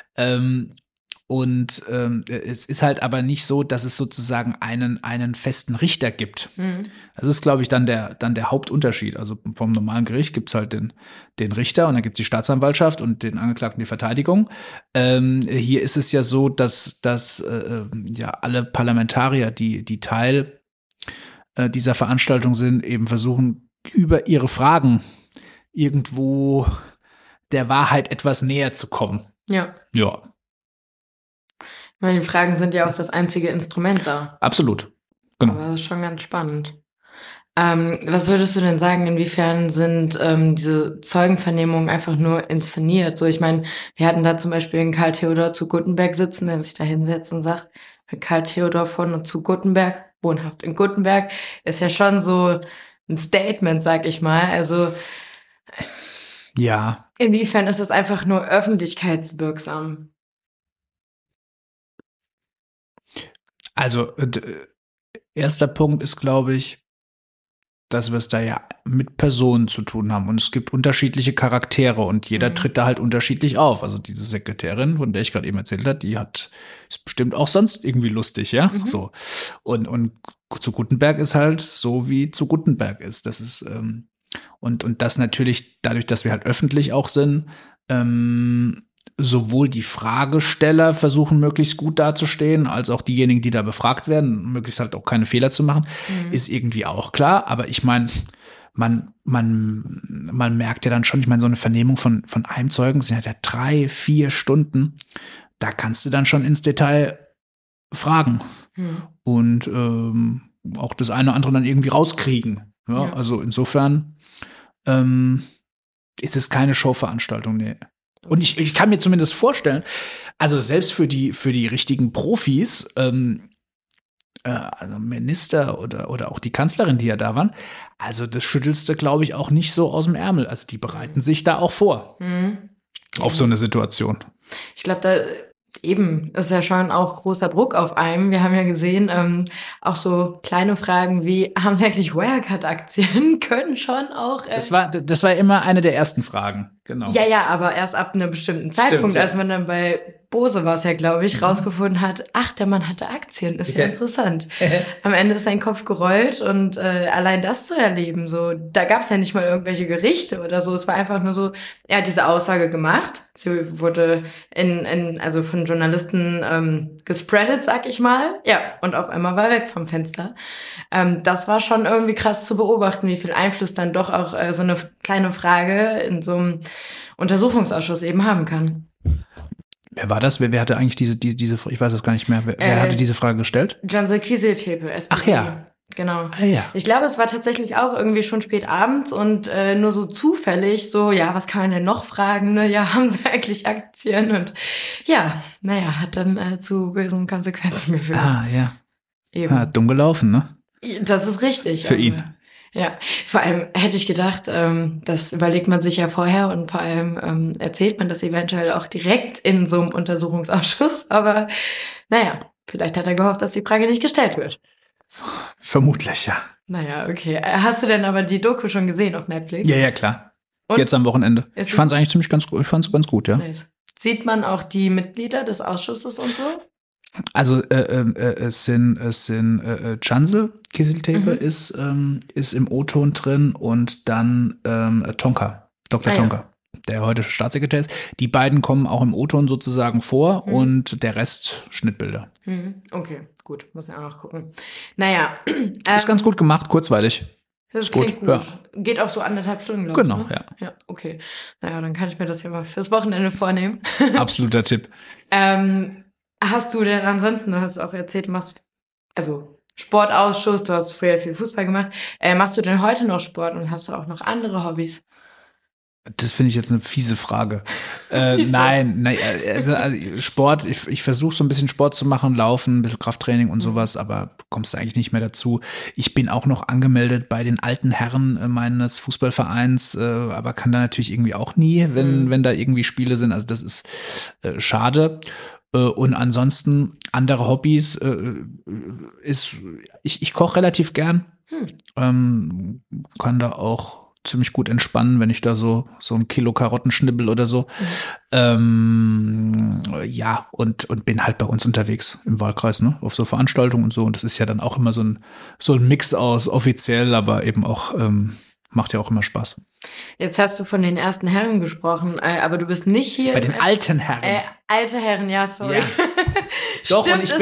Es ist halt aber nicht so, dass es sozusagen einen festen Richter gibt. Das ist, glaube ich, dann der Hauptunterschied. Also vom normalen Gericht gibt es halt den Richter und dann gibt es die Staatsanwaltschaft und den Angeklagten die Verteidigung. Hier ist es ja so, dass alle Parlamentarier, die Teil dieser Veranstaltung sind, eben versuchen, über ihre Fragen irgendwo der Wahrheit etwas näher zu kommen. Ja. Ja. Ich meine, die Fragen sind ja auch das einzige Instrument da. Absolut. Genau. Aber das ist schon ganz spannend. Was würdest du denn sagen, inwiefern sind diese Zeugenvernehmungen einfach nur inszeniert? So, ich meine, wir hatten da zum Beispiel einen Karl Theodor zu Guttenberg sitzen, der sich da hinsetzt und sagt, Karl Theodor von und zu Guttenberg, wohnhaft in Guttenberg, ist ja schon so ein Statement, sag ich mal. Also Ja, inwiefern ist es einfach nur öffentlichkeitswirksam? also erster Punkt ist, glaube ich, dass wir es da ja mit Personen zu tun haben. Und es gibt unterschiedliche Charaktere und jeder tritt da halt unterschiedlich auf. Also diese Sekretärin, von der ich gerade eben erzählt habe, ist bestimmt auch sonst irgendwie lustig, ja. So. Und zu Guttenberg ist halt so, wie zu Guttenberg ist. Das ist, und das natürlich dadurch, dass wir halt öffentlich auch sind, sowohl die Fragesteller versuchen, möglichst gut dazustehen, als auch diejenigen, die da befragt werden, möglichst halt auch keine Fehler zu machen, ist irgendwie auch klar. Aber ich meine, man merkt ja dann schon, ich meine, so eine Vernehmung von einem Zeugen sind ja 3-4 Stunden. Da kannst du dann schon ins Detail fragen und auch das eine oder andere dann irgendwie rauskriegen. Ja. Also insofern ist es keine Showveranstaltung, nee. Und ich kann mir zumindest vorstellen, also selbst für die richtigen Profis, also Minister oder auch die Kanzlerin, die ja da waren, also das schüttelst du, glaube ich, auch nicht so aus dem Ärmel. Also die bereiten sich da auch vor auf so eine Situation. Ich glaube, da eben ist ja schon auch großer Druck auf einem. Wir haben ja gesehen, auch so kleine Fragen wie, haben Sie eigentlich Wirecard-Aktien? Können schon auch. Das war immer eine der ersten Fragen, genau. Ja, aber erst ab einem bestimmten Zeitpunkt, ja. als man dann bei Bose war es ja, glaube ich, rausgefunden hat, ach, der Mann hatte Aktien, ist ja interessant. Am Ende ist sein Kopf gerollt und allein das zu erleben, so, da gab es ja nicht mal irgendwelche Gerichte oder so, es war einfach nur so, er hat diese Aussage gemacht, sie wurde also von Journalisten gespreadet, sag ich mal, ja, und auf einmal war er weg vom Fenster. Das war schon irgendwie krass zu beobachten, wie viel Einfluss dann doch auch so eine kleine Frage in so einem Untersuchungsausschuss eben haben kann. Wer war das? Wer hatte eigentlich diese, ich weiß das gar nicht mehr. Wer hatte diese Frage gestellt? Cansel Kieseltepe, SPD. Ach ja. Genau. Ah, ja. Ich glaube, es war tatsächlich auch irgendwie schon spät abends und nur so zufällig so, ja, was kann man denn noch fragen? Ne? Ja, haben Sie eigentlich Aktien? Und ja, naja, hat dann zu bösen Konsequenzen geführt. Ah, ja. Eben. Ah, dumm gelaufen, ne? Das ist richtig. Für ihn. Ja, vor allem hätte ich gedacht, das überlegt man sich ja vorher und vor allem erzählt man das eventuell auch direkt in so einem Untersuchungsausschuss. Aber naja, vielleicht hat er gehofft, dass die Frage nicht gestellt wird. Vermutlich, ja. Naja, okay. Hast du denn aber die Doku schon gesehen auf Netflix? Ja, klar. Und? Jetzt am Wochenende. Ich fand es eigentlich ich fand's ganz gut, ja. Nice. Sieht man auch die Mitglieder des Ausschusses und so? Also es sind Cansel Kieseltepe ist im O-Ton drin und dann Tonka, Dr. Tonka, der heute Staatssekretär ist. Die beiden kommen auch im O-Ton sozusagen vor und der Rest Schnittbilder. Okay, gut, muss ich auch noch gucken. Naja. Ist ganz gut gemacht, kurzweilig. Das klingt gut. Ja. Geht auch so 1,5 Stunden, glaube ich. Genau, ne? Ja, okay. Naja, dann kann ich mir das ja mal fürs Wochenende vornehmen. Absoluter Tipp. Hast du denn ansonsten, du hast es auch erzählt, du machst, also Sportausschuss, du hast früher viel Fußball gemacht. Machst du denn heute noch Sport und hast du auch noch andere Hobbys? Das finde ich jetzt eine fiese Frage. Nein, also Sport, ich versuche so ein bisschen Sport zu machen, laufen, ein bisschen Krafttraining und sowas, aber kommst du eigentlich nicht mehr dazu. Ich bin auch noch angemeldet bei den alten Herren meines Fußballvereins, aber kann da natürlich irgendwie auch nie, wenn da irgendwie Spiele sind. Also das ist schade. Und ansonsten andere Hobbys ich koche relativ gern. Kann da auch ziemlich gut entspannen, wenn ich da so ein Kilo Karotten schnibbel oder so. Ja, und bin halt bei uns unterwegs im Wahlkreis, ne, auf so Veranstaltungen und so. Und das ist ja dann auch immer so ein Mix aus offiziell, aber eben auch macht ja auch immer Spaß. Jetzt hast du von den ersten Herren gesprochen, aber du bist nicht hier. Bei den alten Herren. Alte Herren, ja, sorry. Ja. Doch, Stimmt, und ich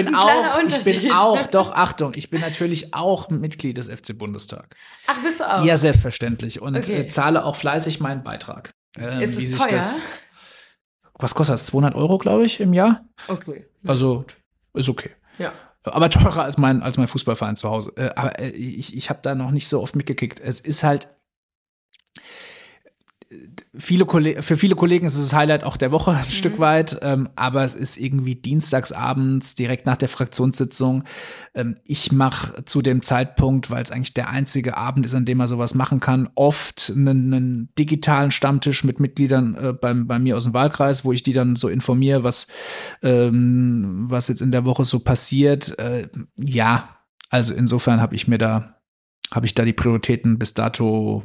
bin natürlich auch Mitglied des FC Bundestag. Ach, bist du auch? Ja, selbstverständlich. Und zahle auch fleißig meinen Beitrag. Ist es teuer? Was kostet das? 200 €, glaube ich, im Jahr? Okay. Also, ist okay. Ja. Aber teurer als mein Fußballverein zu Hause. Aber ich habe da noch nicht so oft mitgekickt. Es ist halt, für viele Kollegen ist es das Highlight auch der Woche ein Stück weit, aber es ist irgendwie dienstagsabends direkt nach der Fraktionssitzung. Ich mache zu dem Zeitpunkt, weil es eigentlich der einzige Abend ist, an dem man sowas machen kann, oft einen digitalen Stammtisch mit Mitgliedern bei mir aus dem Wahlkreis, wo ich die dann so informiere, was jetzt in der Woche so passiert. Ja, also insofern habe ich da die Prioritäten bis dato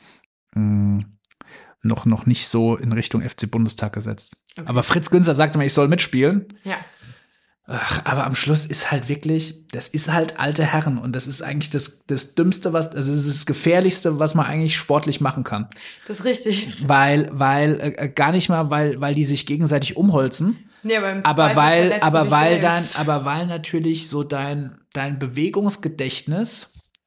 noch nicht so in Richtung FC Bundestag gesetzt. Okay. Aber Fritz Günzer sagte mir, ich soll mitspielen. Ja. Ach, aber am Schluss ist halt wirklich, das ist halt alte Herren und das ist eigentlich das Dümmste, also es ist das Gefährlichste, was man eigentlich sportlich machen kann. Das ist richtig. Weil gar nicht mal, weil die sich gegenseitig umholzen. Nee, aber weil natürlich so dein Bewegungsgedächtnis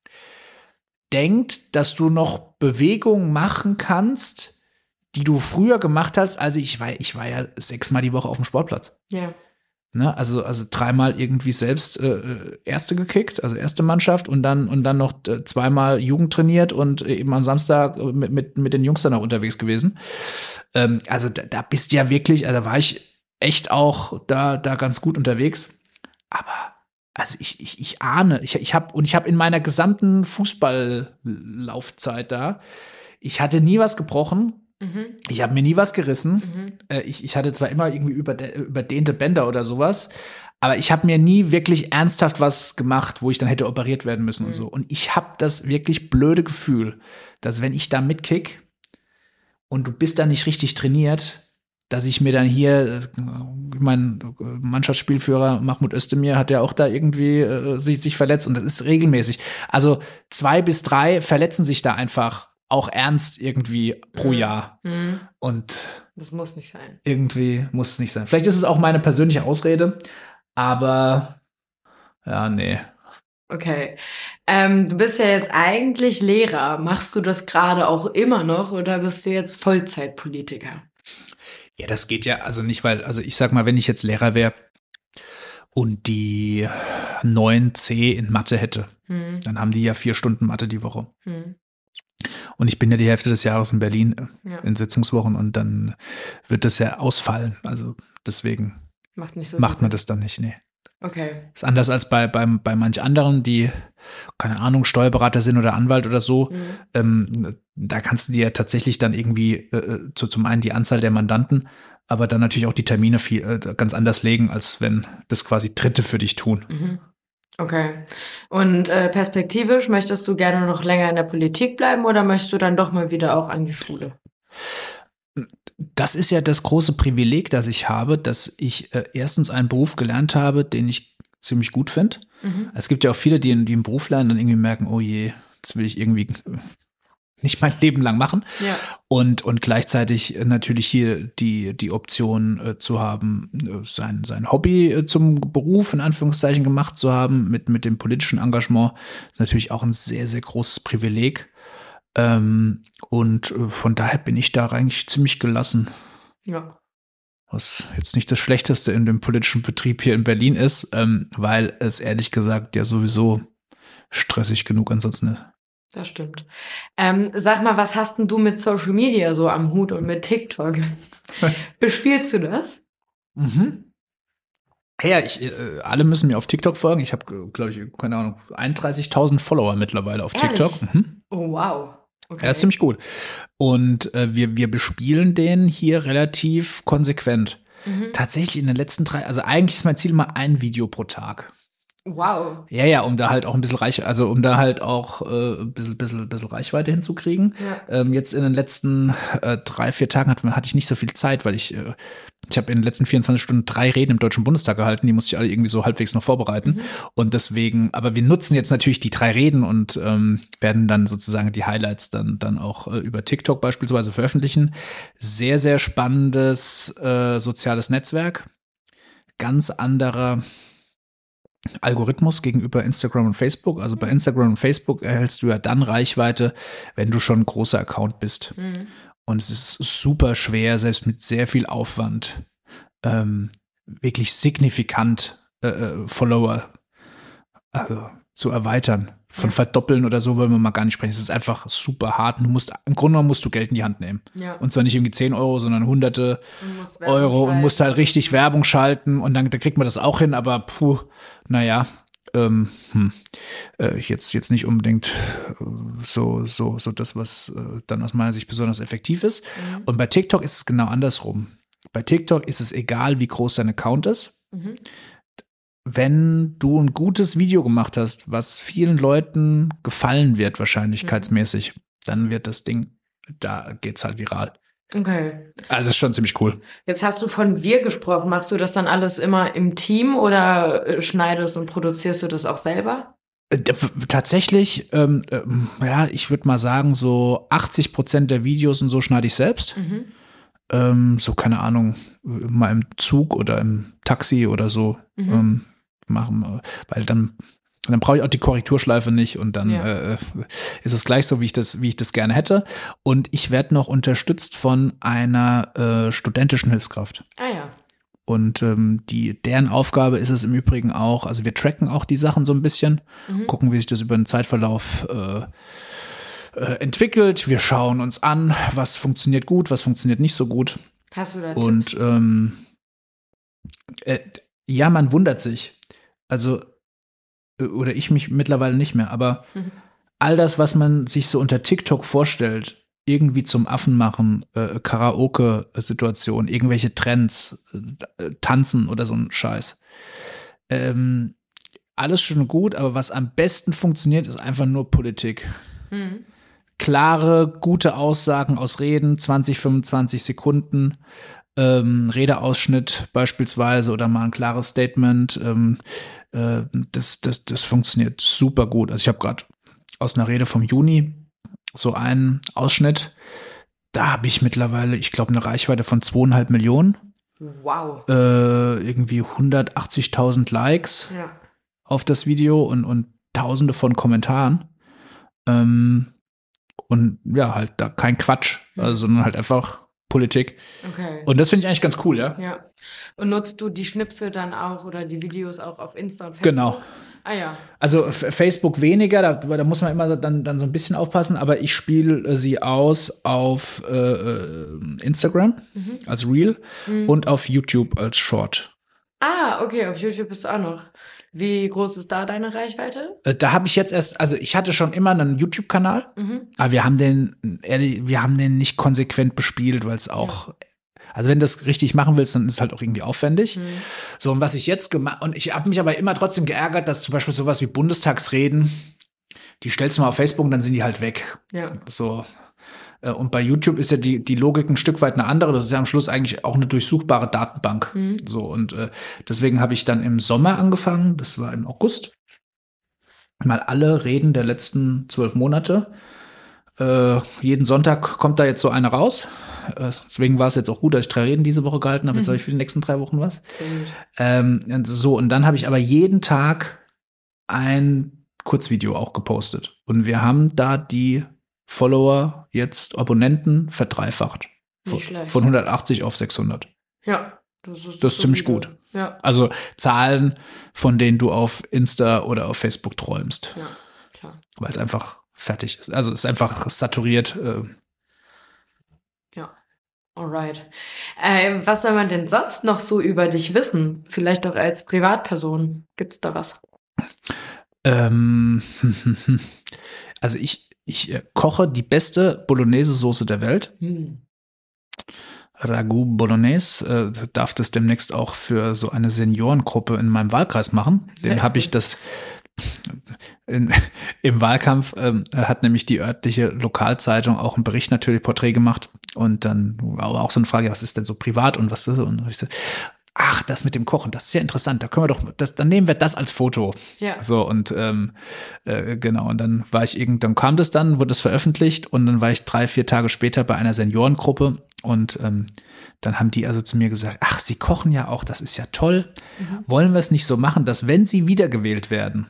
denkt, dass du noch Bewegungen machen kannst, die du früher gemacht hast. Also ich war ja 6-mal die Woche auf dem Sportplatz. Ja. Ne? Also 3-mal irgendwie selbst Erste gekickt, also erste Mannschaft und dann noch 2-mal Jugend trainiert und eben am Samstag mit den Jungs dann auch unterwegs gewesen. Also da bist ja wirklich, also war ich echt auch da ganz gut unterwegs. Aber also ich ahne, ich habe in meiner gesamten Fußballlaufzeit ich hatte nie was gebrochen. Ich habe mir nie was gerissen. Ich hatte zwar immer irgendwie überdehnte Bänder oder sowas, aber ich habe mir nie wirklich ernsthaft was gemacht, wo ich dann hätte operiert werden müssen und so. Und ich habe das wirklich blöde Gefühl, dass wenn ich da mitkick und du bist da nicht richtig trainiert, dass ich mir dann hier, mein Mannschaftsspielführer Mahmoud Özdemir hat ja auch da irgendwie sich verletzt und das ist regelmäßig. Also 2 bis 3 verletzen sich da einfach auch ernst irgendwie pro Jahr. Und das muss nicht sein. Irgendwie muss es nicht sein. Vielleicht ist es auch meine persönliche Ausrede, aber ja, nee. Okay. Du bist ja jetzt eigentlich Lehrer. Machst du das gerade auch immer noch oder bist du jetzt Vollzeitpolitiker? Ja, das geht ja also nicht, also ich sag mal, wenn ich jetzt Lehrer wäre und die 9C in Mathe hätte, dann haben die ja 4 Stunden Mathe die Woche. Und ich bin ja die Hälfte des Jahres in Berlin in Sitzungswochen und dann wird das ja ausfallen. Also deswegen macht man das dann nicht, nee. Okay. Ist anders als bei manch anderen, die, keine Ahnung, Steuerberater sind oder Anwalt oder so. Da kannst du dir ja tatsächlich dann irgendwie zum einen die Anzahl der Mandanten, aber dann natürlich auch die Termine ganz anders legen, als wenn das quasi Dritte für dich tun. Okay. Und perspektivisch, möchtest du gerne noch länger in der Politik bleiben oder möchtest du dann doch mal wieder auch an die Schule? Das ist ja das große Privileg, das ich habe, dass ich erstens einen Beruf gelernt habe, den ich ziemlich gut finde. Es gibt ja auch viele, die einen Beruf lernen, dann irgendwie merken, oh je, das will ich irgendwie nicht mein Leben lang machen. Ja. Und gleichzeitig natürlich hier die Option zu haben, sein Hobby zum Beruf in Anführungszeichen gemacht zu haben mit dem politischen Engagement, ist natürlich auch ein sehr, sehr großes Privileg. Und von daher bin ich da eigentlich ziemlich gelassen. Ja. Was jetzt nicht das Schlechteste in dem politischen Betrieb hier in Berlin ist, weil es ehrlich gesagt ja sowieso stressig genug ansonsten ist. Das stimmt. Sag mal, was hast denn du mit Social Media so am Hut und mit TikTok? Bespielst du das? Ja, alle müssen mir auf TikTok folgen. Ich habe, glaube ich, keine Ahnung, 31.000 Follower mittlerweile auf TikTok. Oh, wow. Okay. Ja, ist ziemlich gut. Und wir bespielen den hier relativ konsequent. Tatsächlich in den letzten 3, also eigentlich ist mein Ziel immer ein Video pro Tag. Wow. Ja, um da halt auch ein bisschen ein bisschen Reichweite hinzukriegen. Ja. Jetzt in den letzten 3-4 Tagen hatte ich nicht so viel Zeit, weil ich habe in den letzten 24 Stunden 3 Reden im Deutschen Bundestag gehalten, die musste ich alle irgendwie so halbwegs noch vorbereiten. Und deswegen, aber wir nutzen jetzt natürlich die 3 Reden und werden dann sozusagen die Highlights dann auch über TikTok beispielsweise veröffentlichen. Sehr, sehr spannendes soziales Netzwerk. Ganz anderer Algorithmus gegenüber Instagram und Facebook. Also bei Instagram und Facebook erhältst du ja dann Reichweite, wenn du schon ein großer Account bist. Und es ist super schwer, selbst mit sehr viel Aufwand, wirklich signifikant Follower zu erweitern. Von verdoppeln oder so wollen wir mal gar nicht sprechen. Es ist einfach super hart. Im Grunde genommen musst du Geld in die Hand nehmen. Ja. Und zwar nicht irgendwie 10 Euro, sondern hunderte Euro und musst halt richtig Werbung schalten und dann kriegt man das auch hin, aber naja, jetzt nicht unbedingt so das, was dann aus meiner Sicht besonders effektiv ist. Und bei TikTok ist es genau andersrum. Bei TikTok ist es egal, wie groß dein Account ist. Wenn du ein gutes Video gemacht hast, was vielen Leuten gefallen wird, wahrscheinlichkeitsmäßig, dann wird das Ding, da geht's halt viral. Okay. Also ist schon ziemlich cool. Jetzt hast du von wir gesprochen. Machst du das dann alles immer im Team oder schneidest und produzierst du das auch selber? Tatsächlich, ja, ich würde mal sagen, so 80% der Videos und so schneide ich selbst. So, keine Ahnung, mal im Zug oder im Taxi oder so machen, weil dann brauche ich auch die Korrekturschleife nicht und dann ist es gleich so, wie ich das gerne hätte. Und ich werde noch unterstützt von einer studentischen Hilfskraft. Ah ja. Und deren Aufgabe ist es im Übrigen auch, also wir tracken auch die Sachen so ein bisschen, gucken, wie sich das über den Zeitverlauf entwickelt. Wir schauen uns an, was funktioniert gut, was funktioniert nicht so gut. Hast du da Und Tipps? Ja, man wundert sich. Also oder ich mich mittlerweile nicht mehr, aber all das, was man sich so unter TikTok vorstellt, irgendwie zum Affen machen, Karaoke-Situation, irgendwelche Trends, tanzen oder so ein Scheiß. Alles schön und gut, aber was am besten funktioniert, ist einfach nur Politik. Klare, gute Aussagen aus Reden, 20, 25 Sekunden, Redeausschnitt beispielsweise oder mal ein klares Statement. Das funktioniert super gut. Also ich habe gerade aus einer Rede vom Juni so einen Ausschnitt. Da habe ich mittlerweile, ich glaube, eine Reichweite von 2,5 Millionen. Wow. Irgendwie 180.000 Likes auf das Video und Tausende von Kommentaren. Und ja, halt da kein Quatsch, sondern halt einfach Politik. Okay. Und das finde ich eigentlich ganz cool, ja. Ja. Und nutzt du die Schnipsel dann auch oder die Videos auch auf Insta und Facebook? Genau. Ah ja. Also Facebook weniger, da muss man immer dann so ein bisschen aufpassen, aber ich spiele sie aus auf Instagram als Reel und auf YouTube als Short. Ah, okay, auf YouTube bist du auch noch. Wie groß ist da deine Reichweite? Da habe ich jetzt erst, also ich hatte schon immer einen YouTube-Kanal, aber wir haben den nicht konsequent bespielt, weil es auch, also wenn du das richtig machen willst, dann ist es halt auch irgendwie aufwendig. So, und was ich jetzt gemacht, und ich habe mich aber immer trotzdem geärgert, dass zum Beispiel sowas wie Bundestagsreden, die stellst du mal auf Facebook und dann sind die halt weg. Ja. So. Und bei YouTube ist ja die Logik ein Stück weit eine andere. Das ist ja am Schluss eigentlich auch eine durchsuchbare Datenbank. So, und deswegen habe ich dann im Sommer angefangen, das war im August, mal alle Reden der letzten 12 Monate. Jeden Sonntag kommt da jetzt so eine raus. Deswegen war es jetzt auch gut, dass ich 3 Reden diese Woche gehalten habe. Jetzt habe ich für die nächsten 3 Wochen was. Und dann habe ich aber jeden Tag ein Kurzvideo auch gepostet. Und wir haben da die Follower, jetzt Abonnenten, verdreifacht. Von 180 auf 600. Ja, das ist ziemlich gut. Ja. Also Zahlen, von denen du auf Insta oder auf Facebook träumst. Ja, klar. Weil es einfach fertig ist. Also es ist einfach saturiert. Ja, alright. Was soll man denn sonst noch so über dich wissen? Vielleicht auch als Privatperson. Gibt's da was? Also ich koche die beste Bolognese-Soße der Welt. Ragout Bolognese. Darf das demnächst auch für so eine Seniorengruppe in meinem Wahlkreis machen. Den habe ich das im Wahlkampf hat nämlich die örtliche Lokalzeitung auch einen Bericht, natürlich Porträt gemacht und dann war auch so eine Frage, was ist denn so privat und was ist und ich so, ach, das mit dem Kochen, das ist ja interessant, da können wir doch, dann nehmen wir das als Foto. Ja. So und genau, und dann dann kam das dann, wurde das veröffentlicht und dann war ich 3-4 Tage später bei einer Seniorengruppe und dann haben die also zu mir gesagt, ach, Sie kochen ja auch, das ist ja toll. Wollen wir es nicht so machen, dass wenn Sie wiedergewählt werden,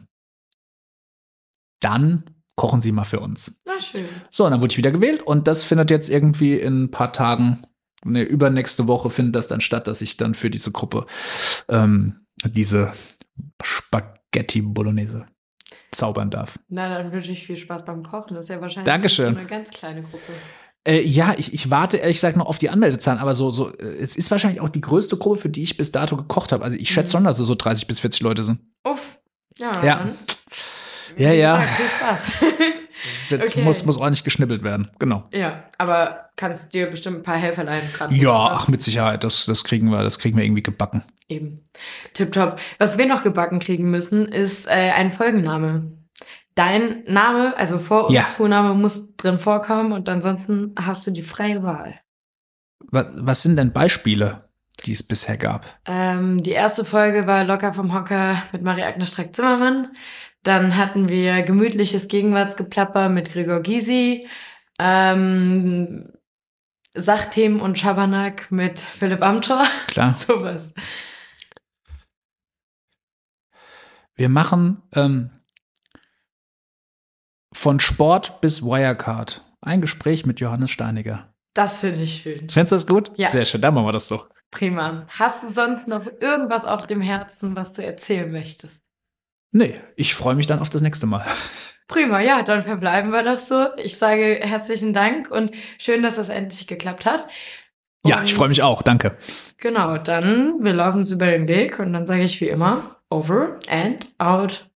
dann kochen Sie mal für uns. Na schön. So, und dann wurde ich wieder gewählt und das findet jetzt irgendwie in ein paar Tagen, übernächste Woche findet das dann statt, dass ich dann für diese Gruppe diese Spaghetti Bolognese zaubern darf. Na, dann wünsche ich viel Spaß beim Kochen. Das ist ja wahrscheinlich Dankeschön. so eine ganz kleine Gruppe. Ja, ich warte ehrlich gesagt noch auf die Anmeldezahlen, aber es ist wahrscheinlich auch die größte Gruppe, für die ich bis dato gekocht habe. Also ich schätze schon, dass es so 30 bis 40 Leute sind. Uff. Ja. Ja. Wie Ja. gesagt, viel Spaß. Okay. Muss ordentlich geschnippelt werden, genau. Ja, aber kannst dir bestimmt ein paar Helferlein dran. Ja, ach, mit Sicherheit, das kriegen wir irgendwie gebacken. Eben. Tipptopp. Was wir noch gebacken kriegen müssen, ist ein Folgenname. Dein Name, also Vor- und Zunahme muss drin vorkommen und ansonsten hast du die freie Wahl. Was sind denn Beispiele, die es bisher gab? Die erste Folge war Locker vom Hocker mit Marie-Agnes Strack-Zimmermann. Dann hatten wir gemütliches Gegenwartsgeplapper mit Gregor Gysi. Sachthemen und Schabernack mit Philipp Amthor. Klar. Sowas. Wir machen von Sport bis Wirecard. Ein Gespräch mit Johannes Steiniger. Das finde ich schön. Findest du das gut? Ja. Sehr schön, dann machen wir das so. Prima. Hast du sonst noch irgendwas auf dem Herzen, was du erzählen möchtest? Nee, ich freue mich dann auf das nächste Mal. Prima, ja, dann verbleiben wir doch so. Ich sage herzlichen Dank und schön, dass das endlich geklappt hat. Und ja, ich freue mich auch, danke. Genau, dann wir laufen uns über den Weg und dann sage ich wie immer, over and out.